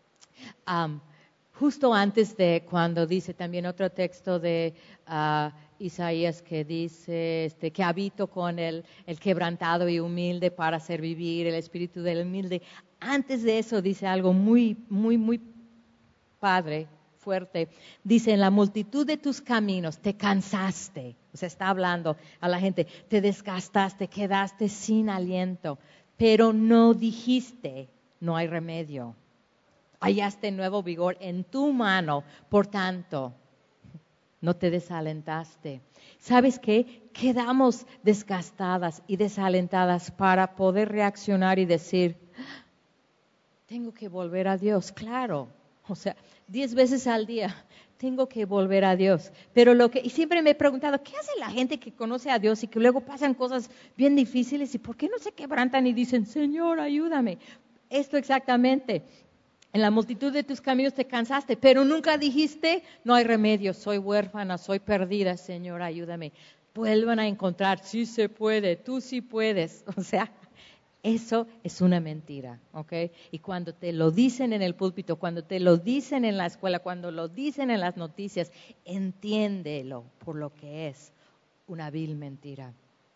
Justo antes de cuando dice también otro texto de Isaías que dice que habito con el quebrantado y humilde para hacer vivir el espíritu del humilde. Antes de eso dice algo muy, muy, muy padre, fuerte. Dice, en la multitud de tus caminos te cansaste. O sea, está hablando a la gente, te desgastaste, quedaste sin aliento, pero no dijiste, no hay remedio. Hallaste nuevo vigor en tu mano, por tanto, no te desalentaste. ¿Sabes qué? Quedamos desgastadas y desalentadas para poder reaccionar y decir, tengo que volver a Dios, claro. O sea, 10 veces al día tengo que volver a Dios. Pero y siempre me he preguntado, ¿qué hace la gente que conoce a Dios y que luego pasan cosas bien difíciles y por qué no se quebrantan y dicen, Señor, ayúdame? Esto exactamente. En la multitud de tus caminos te cansaste, pero nunca dijiste, no hay remedio, soy huérfana, soy perdida, Señor, ayúdame. Vuelvan a encontrar, sí se puede, tú sí puedes. O sea, eso es una mentira, ¿ok? Y cuando te lo dicen en el púlpito, cuando te lo dicen en la escuela, cuando lo dicen en las noticias, entiéndelo por lo que es una vil mentira.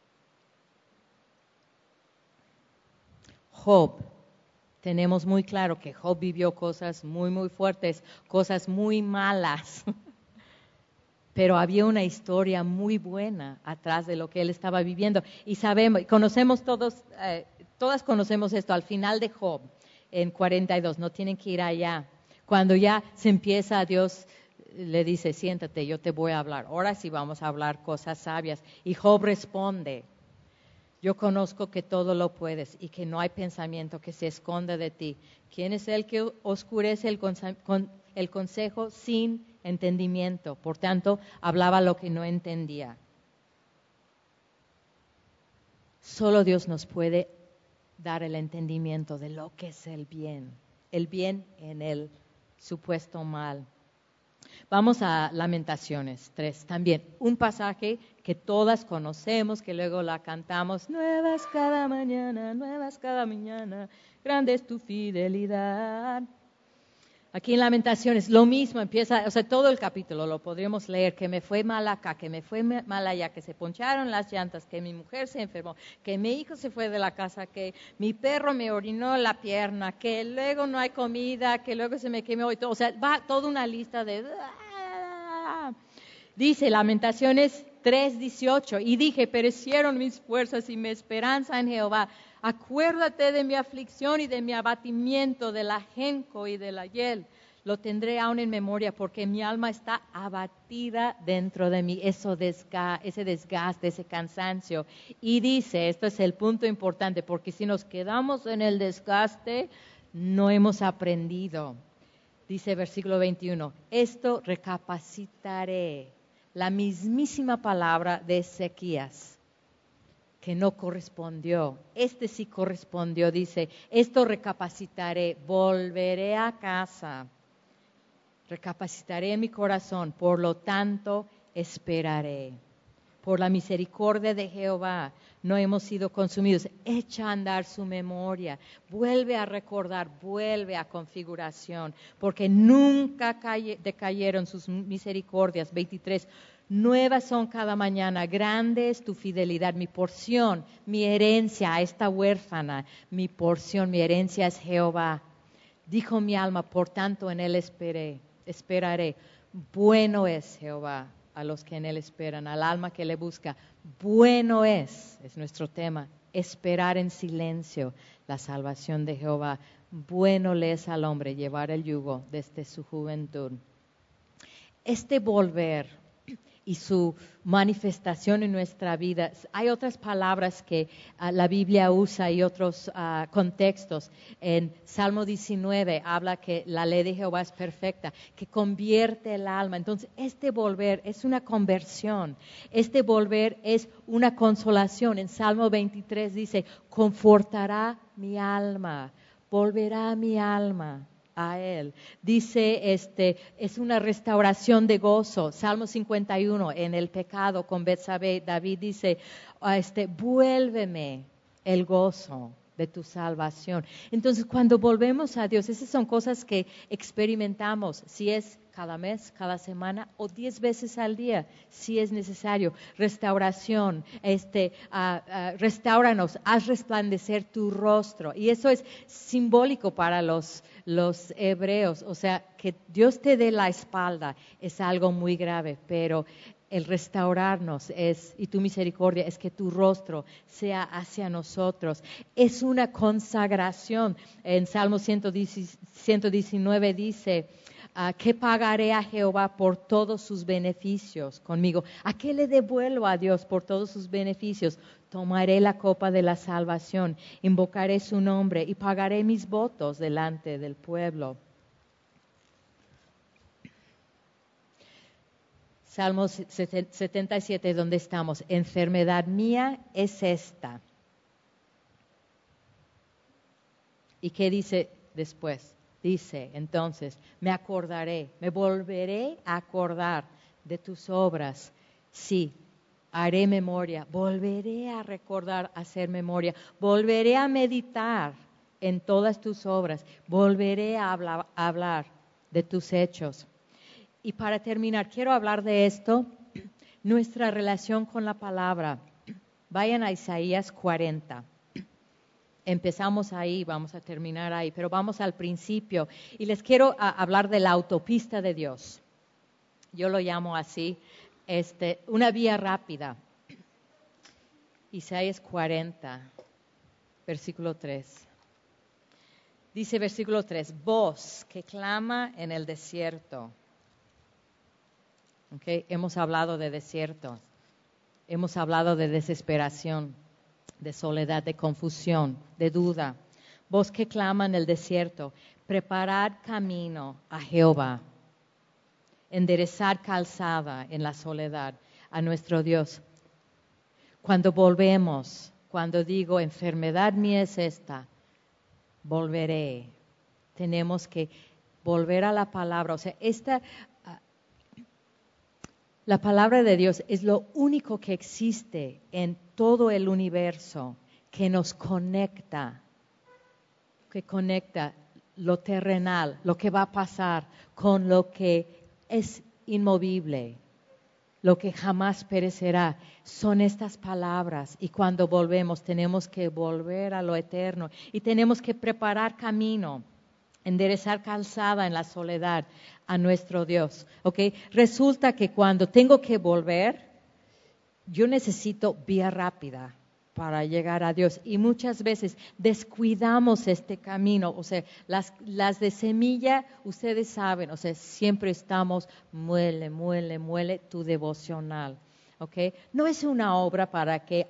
Job. Tenemos muy claro que Job vivió cosas muy, muy fuertes, cosas muy malas, pero había una historia muy buena atrás de lo que él estaba viviendo. Y sabemos, conocemos todas conocemos esto, al final de Job, en 42, no tienen que ir allá. Cuando ya se empieza, Dios le dice, siéntate, yo te voy a hablar. Ahora sí vamos a hablar cosas sabias. Y Job responde, yo conozco que todo lo puedes y que no hay pensamiento que se esconda de ti. ¿Quién es el que oscurece el consejo sin entendimiento? Por tanto, hablaba lo que no entendía. Solo Dios nos puede dar el entendimiento de lo que es el bien en el supuesto mal. Vamos a Lamentaciones 3, también un pasaje que todas conocemos, que luego la cantamos, nuevas cada mañana, grande es tu fidelidad. Aquí en Lamentaciones lo mismo empieza, o sea, todo el capítulo lo podríamos leer, que me fue mal acá, que me fue mal allá, que se poncharon las llantas, que mi mujer se enfermó, que mi hijo se fue de la casa, que mi perro me orinó la pierna, que luego no hay comida, que luego se me quemó y todo. O sea, va toda una lista de... Dice Lamentaciones 3:18, y dije, perecieron mis fuerzas y mi esperanza en Jehová. Acuérdate de mi aflicción y de mi abatimiento, del ajenco y del hiel. Lo tendré aún en memoria porque mi alma está abatida dentro de mí, ese desgaste, ese cansancio. Y dice, esto es el punto importante, porque si nos quedamos en el desgaste, no hemos aprendido. Dice versículo 21, esto recapacitaré, la mismísima palabra de Ezequías, que no correspondió. Este sí correspondió, dice, esto recapacitaré, volveré a casa. Recapacitaré en mi corazón, por lo tanto esperaré. Por la misericordia de Jehová no hemos sido consumidos. Echa a andar su memoria, vuelve a recordar, vuelve a configuración, porque nunca decayeron sus misericordias. 23. Nuevas son cada mañana, grande es tu fidelidad. Mi porción, mi herencia a esta huérfana, mi porción, mi herencia es Jehová. Dijo mi alma, por tanto en él esperaré. Bueno es Jehová a los que en él esperan, al alma que le busca. Bueno es nuestro tema, esperar en silencio la salvación de Jehová. Bueno le es al hombre llevar el yugo desde su juventud. Este volver y su manifestación en nuestra vida. Hay otras palabras que la Biblia usa y otros contextos. En Salmo 19 habla que la ley de Jehová es perfecta, que convierte el alma. Entonces, este volver es una conversión. Este volver es una consolación. En Salmo 23 dice, confortará mi alma, volverá mi alma a él. Dice, es una restauración de gozo. Salmo 51, en el pecado con Betsabé, David dice, vuélveme el gozo de tu salvación. Entonces, cuando volvemos a Dios, esas son cosas que experimentamos, si es cada mes, cada semana o 10 veces al día, si es necesario. Restauración, restáuranos, haz resplandecer tu rostro. Y eso es simbólico para los hebreos, o sea, que Dios te dé la espalda es algo muy grave, pero el restaurarnos y tu misericordia es que tu rostro sea hacia nosotros. Es una consagración. En Salmo 119 dice, ¿qué pagaré a Jehová por todos sus beneficios conmigo? ¿A qué le devuelvo a Dios por todos sus beneficios? Tomaré la copa de la salvación, invocaré su nombre y pagaré mis votos delante del pueblo. Salmo 77, donde estamos. Enfermedad mía es esta. ¿Y qué dice después? Dice, entonces, me volveré a acordar de tus obras. Sí, haré memoria, volveré a recordar, hacer memoria, volveré a meditar en todas tus obras, volveré a hablar de tus hechos. Y para terminar, quiero hablar de esto, nuestra relación con la palabra. Vayan a Isaías 40. Empezamos ahí, vamos a terminar ahí, pero vamos al principio. Y les quiero hablar de la autopista de Dios. Yo lo llamo así, una vía rápida. Isaías 40, versículo 3. Dice versículo 3, voz que clama en el desierto. Okay, hemos hablado de desierto, hemos hablado de desesperación, de soledad, de confusión, de duda. Voz que clama en el desierto, preparad camino a Jehová, enderezar calzada en la soledad a nuestro Dios. Cuando volvemos, cuando digo enfermedad mía es esta, volveré. Tenemos que volver a la palabra. O sea, la palabra de Dios es lo único que existe en todo el universo que nos conecta, lo terrenal, lo que va a pasar con lo que es inmovible, lo que jamás perecerá. Son estas palabras y cuando volvemos tenemos que volver a lo eterno y tenemos que preparar camino, enderezar calzada en la soledad a nuestro Dios. ¿Okay? Resulta que cuando tengo que volver, yo necesito vía rápida para llegar a Dios. Y muchas veces descuidamos este camino. O sea, las de semilla, ustedes saben, o sea, siempre estamos, muele tu devocional. ¿Ok? No es una obra para que,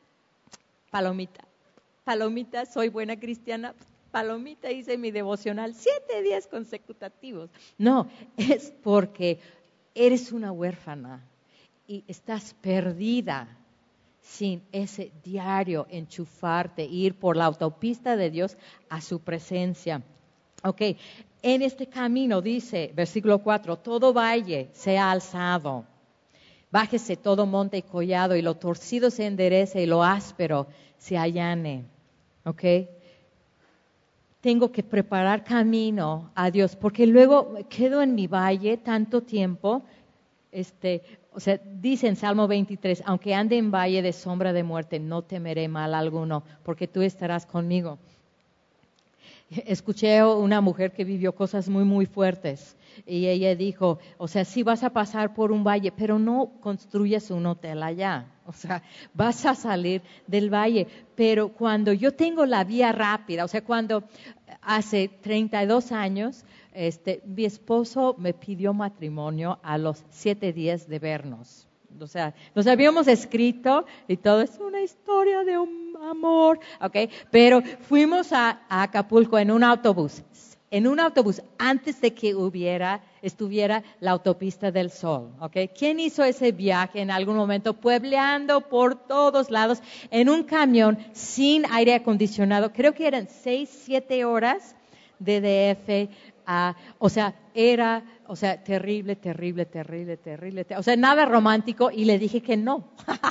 palomita, soy buena cristiana, palomita, hice mi devocional 7 días consecutivos. No, es porque eres una huérfana y estás perdida sin ese diario enchufarte, ir por la autopista de Dios a su presencia. Ok, en este camino dice, versículo 4, todo valle sea alzado, bájese todo monte y collado, y lo torcido se enderece y lo áspero se allane. Ok, tengo que preparar camino a Dios, porque luego quedo en mi valle tanto tiempo. O sea, dice en Salmo 23, aunque ande en valle de sombra de muerte, no temeré mal alguno, porque tú estarás conmigo. Escuché a una mujer que vivió cosas muy fuertes y ella dijo, o sea, sí vas a pasar por un valle, pero no construyas un hotel allá. O sea, vas a salir del valle. Pero cuando yo tengo la vía rápida, o sea, cuando hace 32 años, mi esposo me pidió matrimonio a los 7 días de vernos. O sea, nos habíamos escrito y todo es una historia de un amor, ¿ok? Pero fuimos a Acapulco en un autobús antes de que estuviera la autopista del Sol, ¿ok? ¿Quién hizo ese viaje en algún momento puebleando por todos lados en un camión sin aire acondicionado? Creo que eran 6, 7 horas de DF. O sea, era, terrible. O sea, nada romántico y le dije que no.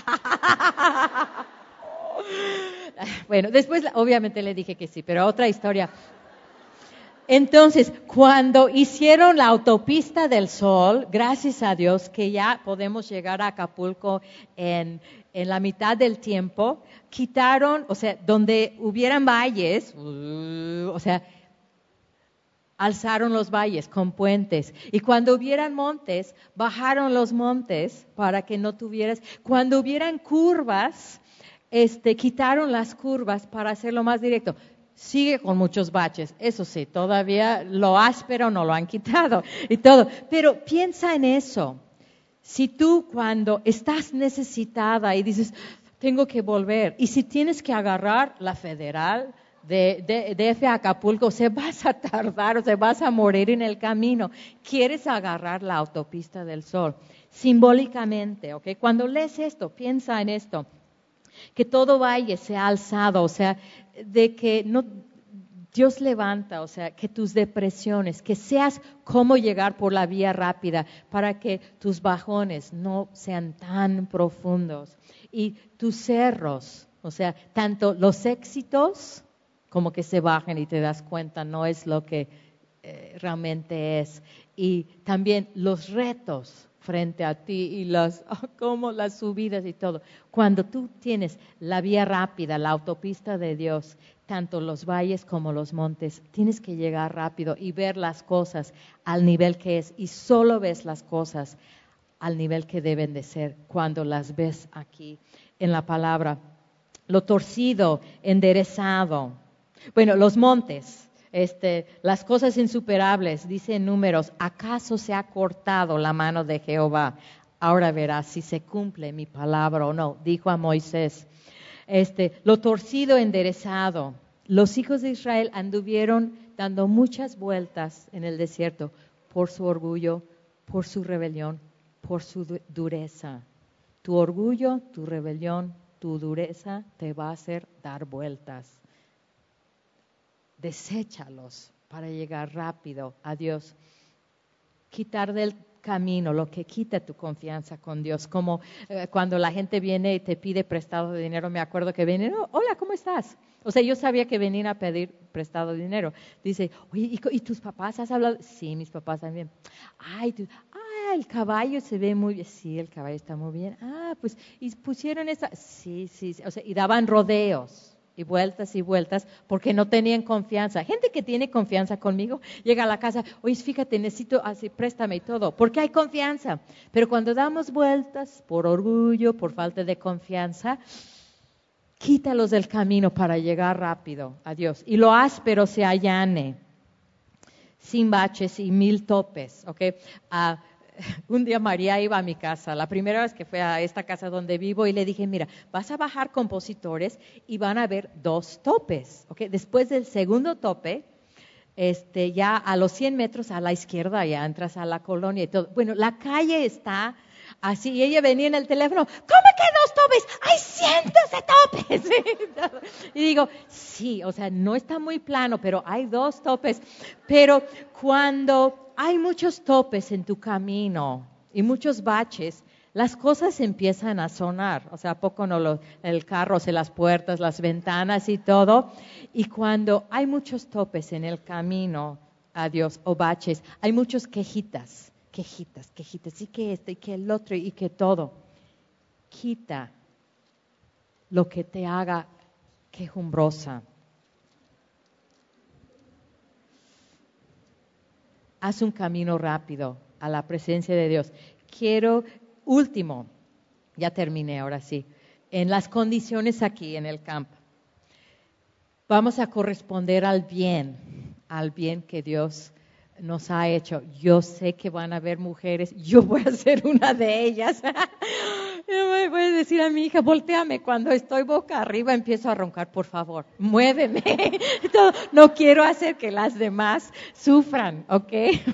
Bueno, después obviamente le dije que sí, pero otra historia. Entonces, cuando hicieron la autopista del Sol, gracias a Dios que ya podemos llegar a Acapulco en la mitad del tiempo, quitaron, o sea, donde hubieran valles, o sea, alzaron los valles con puentes. Y cuando hubieran montes, bajaron los montes para que no tuvieras. Cuando hubieran curvas, quitaron las curvas para hacerlo más directo. Sigue con muchos baches, eso sí, todavía lo áspero no lo han quitado y todo. Pero piensa en eso. Si tú cuando estás necesitada y dices, tengo que volver, y si tienes que agarrar la federal, de DF a Acapulco, o sea, vas a tardar, o sea, vas a morir en el camino. Quieres agarrar la autopista del Sol, simbólicamente, ¿ok? Cuando lees esto, piensa en esto, que todo valle sea alzado, o sea, de que no, Dios levanta, o sea, que tus depresiones, que seas cómo llegar por la vía rápida para que tus bajones no sean tan profundos y tus cerros, o sea, tanto los éxitos como que se bajen y te das cuenta, no es lo que realmente es. Y también los retos frente a ti y como las subidas y todo. Cuando tú tienes la vía rápida, la autopista de Dios, tanto los valles como los montes, tienes que llegar rápido y ver las cosas al nivel que es. Y solo ves las cosas al nivel que deben de ser cuando las ves aquí en la palabra. Lo torcido, enderezado. Bueno, los montes, las cosas insuperables, dice en Números, ¿acaso se ha cortado la mano de Jehová? Ahora verás si se cumple mi palabra o no, dijo a Moisés. Lo torcido, enderezado. Los hijos de Israel anduvieron dando muchas vueltas en el desierto por su orgullo, por su rebelión, por su dureza. Tu orgullo, tu rebelión, tu dureza te va a hacer dar vueltas. Deséchalos para llegar rápido a Dios. Quitar del camino lo que quita tu confianza con Dios. Como cuando la gente viene y te pide prestado de dinero, me acuerdo que vienen, hola, ¿cómo estás? O sea, yo sabía que venían a pedir prestado de dinero. Dice, oye, ¿y tus papás has hablado? Sí, mis papás también. El caballo se ve muy bien. Sí, el caballo está muy bien. Pues, ¿y pusieron esa? Sí. O sea, y daban rodeos. y vueltas y vueltas porque no tenían confianza. Gente que tiene confianza conmigo llega a la casa, oye, fíjate, necesito así, préstame y todo, porque hay confianza. Pero cuando damos vueltas por orgullo, por falta de confianza, quítalos del camino para llegar rápido a Dios. Y lo áspero se allane, sin baches y mil topes, ¿ok? Un día María iba a mi casa, la primera vez que fue a esta casa donde vivo, y le dije, mira, vas a bajar compositores y van a haber 2 topes, ¿ok? Después del segundo tope, ya a los 100 metros a la izquierda ya entras a la colonia y todo. Bueno, la calle está así, y ella venía en el teléfono, ¿cómo que 2 topes? ¡Hay cientos de topes! Y digo, sí, o sea, no está muy plano, pero hay 2 topes. Pero cuando hay muchos topes en tu camino y muchos baches, las cosas empiezan a sonar. O sea, ¿a poco no el carro, las puertas, las ventanas y todo? Y cuando hay muchos topes en el camino a Dios o baches, hay muchos quejitas, y que y que el otro, y que todo. Quita lo que te haga quejumbrosa. Haz un camino rápido a la presencia de Dios. Último, ya terminé ahora sí, en las condiciones aquí en el campo. Vamos a corresponder al bien que Dios nos ha hecho. Yo sé que van a haber mujeres, yo voy a ser una de ellas. Yo me voy a decir a mi hija, voltéame, cuando estoy boca arriba empiezo a roncar, por favor, muéveme. No quiero hacer que las demás sufran, ¿ok?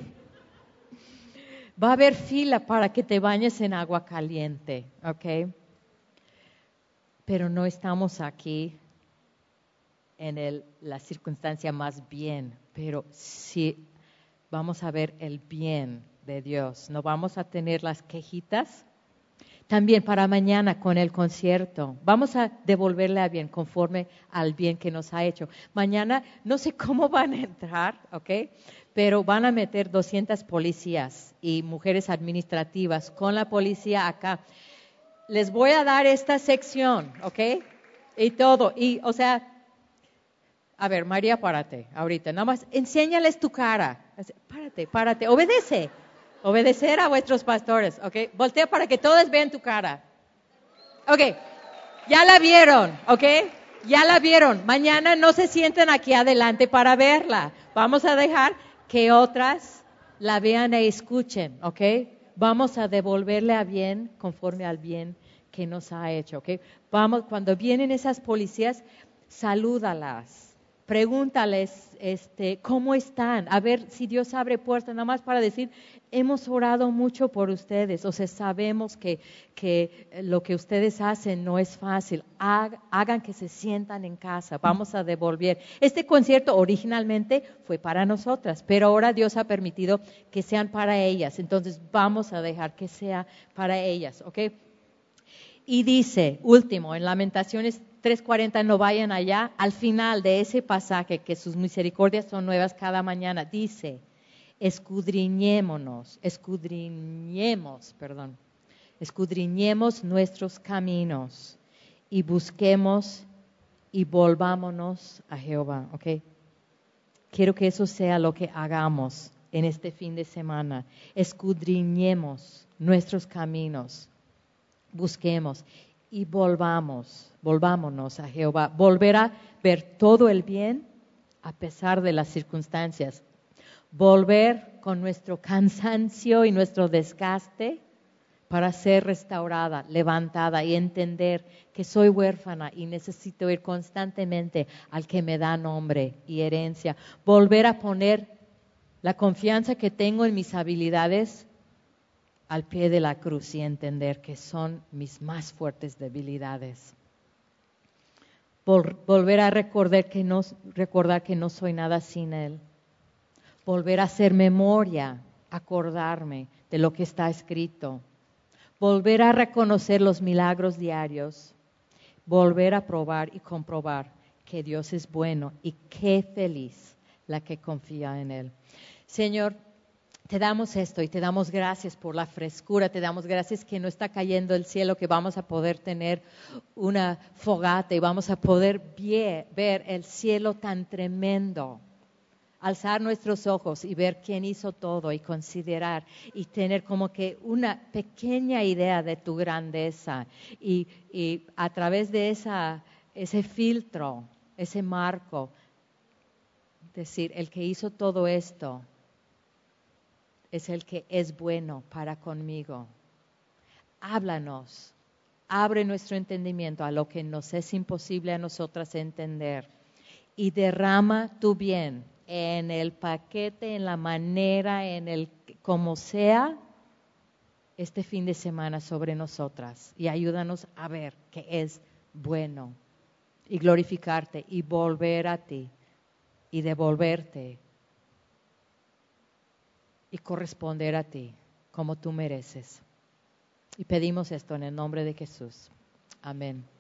Va a haber fila para que te bañes en agua caliente, ¿ok? Pero no estamos aquí en la circunstancia más bien, pero sí vamos a ver el bien de Dios. No vamos a tener las quejitas. También para mañana con el concierto, vamos a devolverle a bien conforme al bien que nos ha hecho. Mañana no sé cómo van a entrar, ¿ok? Pero van a meter 200 policías y mujeres administrativas con la policía acá. Les voy a dar esta sección, ¿ok? Y todo. Y, o sea, a ver, María, párate ahorita. Nada más enséñales tu cara. Párate, obedece. Obedecer a vuestros pastores, ¿ok? Voltea para que todos vean tu cara. Ok, ya la vieron, ¿ok? Ya la vieron. Mañana no se sienten aquí adelante para verla. Vamos a dejar que otras la vean e escuchen, ¿ok? Vamos a devolverle a bien conforme al bien que nos ha hecho, ¿ok? Vamos, cuando vienen esas policías, salúdalas. Pregúntales cómo están, a ver si Dios abre puertas, nada más para decir, hemos orado mucho por ustedes, o sea, sabemos que lo que ustedes hacen no es fácil, hagan que se sientan en casa, vamos a devolver. Este concierto originalmente fue para nosotras, pero ahora Dios ha permitido que sean para ellas, entonces vamos a dejar que sea para ellas, ¿ok? Y dice, último, en Lamentaciones 3:40, no vayan allá, al final de ese pasaje, que sus misericordias son nuevas cada mañana, dice, escudriñemos nuestros caminos y busquemos y volvámonos a Jehová, ¿ok? Quiero que eso sea lo que hagamos en este fin de semana, escudriñemos nuestros caminos. Busquemos y volvámonos a Jehová. Volver a ver todo el bien a pesar de las circunstancias. Volver con nuestro cansancio y nuestro desgaste para ser restaurada, levantada y entender que soy huérfana y necesito ir constantemente al que me da nombre y herencia. Volver a poner la confianza que tengo en mis habilidades al pie de la cruz y entender que son mis más fuertes debilidades. Volver a recordar que no soy nada sin Él. Volver a hacer memoria, acordarme de lo que está escrito. Volver a reconocer los milagros diarios. Volver a probar y comprobar que Dios es bueno y qué feliz la que confía en Él. Señor, te damos esto y te damos gracias por la frescura, te damos gracias que no está cayendo el cielo, que vamos a poder tener una fogata y vamos a poder ver el cielo tan tremendo. Alzar nuestros ojos y ver quién hizo todo y considerar y tener como que una pequeña idea de tu grandeza y a través de ese filtro, ese marco, decir, el que hizo todo esto es el que es bueno para conmigo. Háblanos, abre nuestro entendimiento a lo que nos es imposible a nosotras entender y derrama tu bien en el paquete, en la manera, en el como sea, este fin de semana sobre nosotras y ayúdanos a ver que es bueno y glorificarte y volver a ti y devolverte y corresponder a ti como tú mereces. Y pedimos esto en el nombre de Jesús. Amén.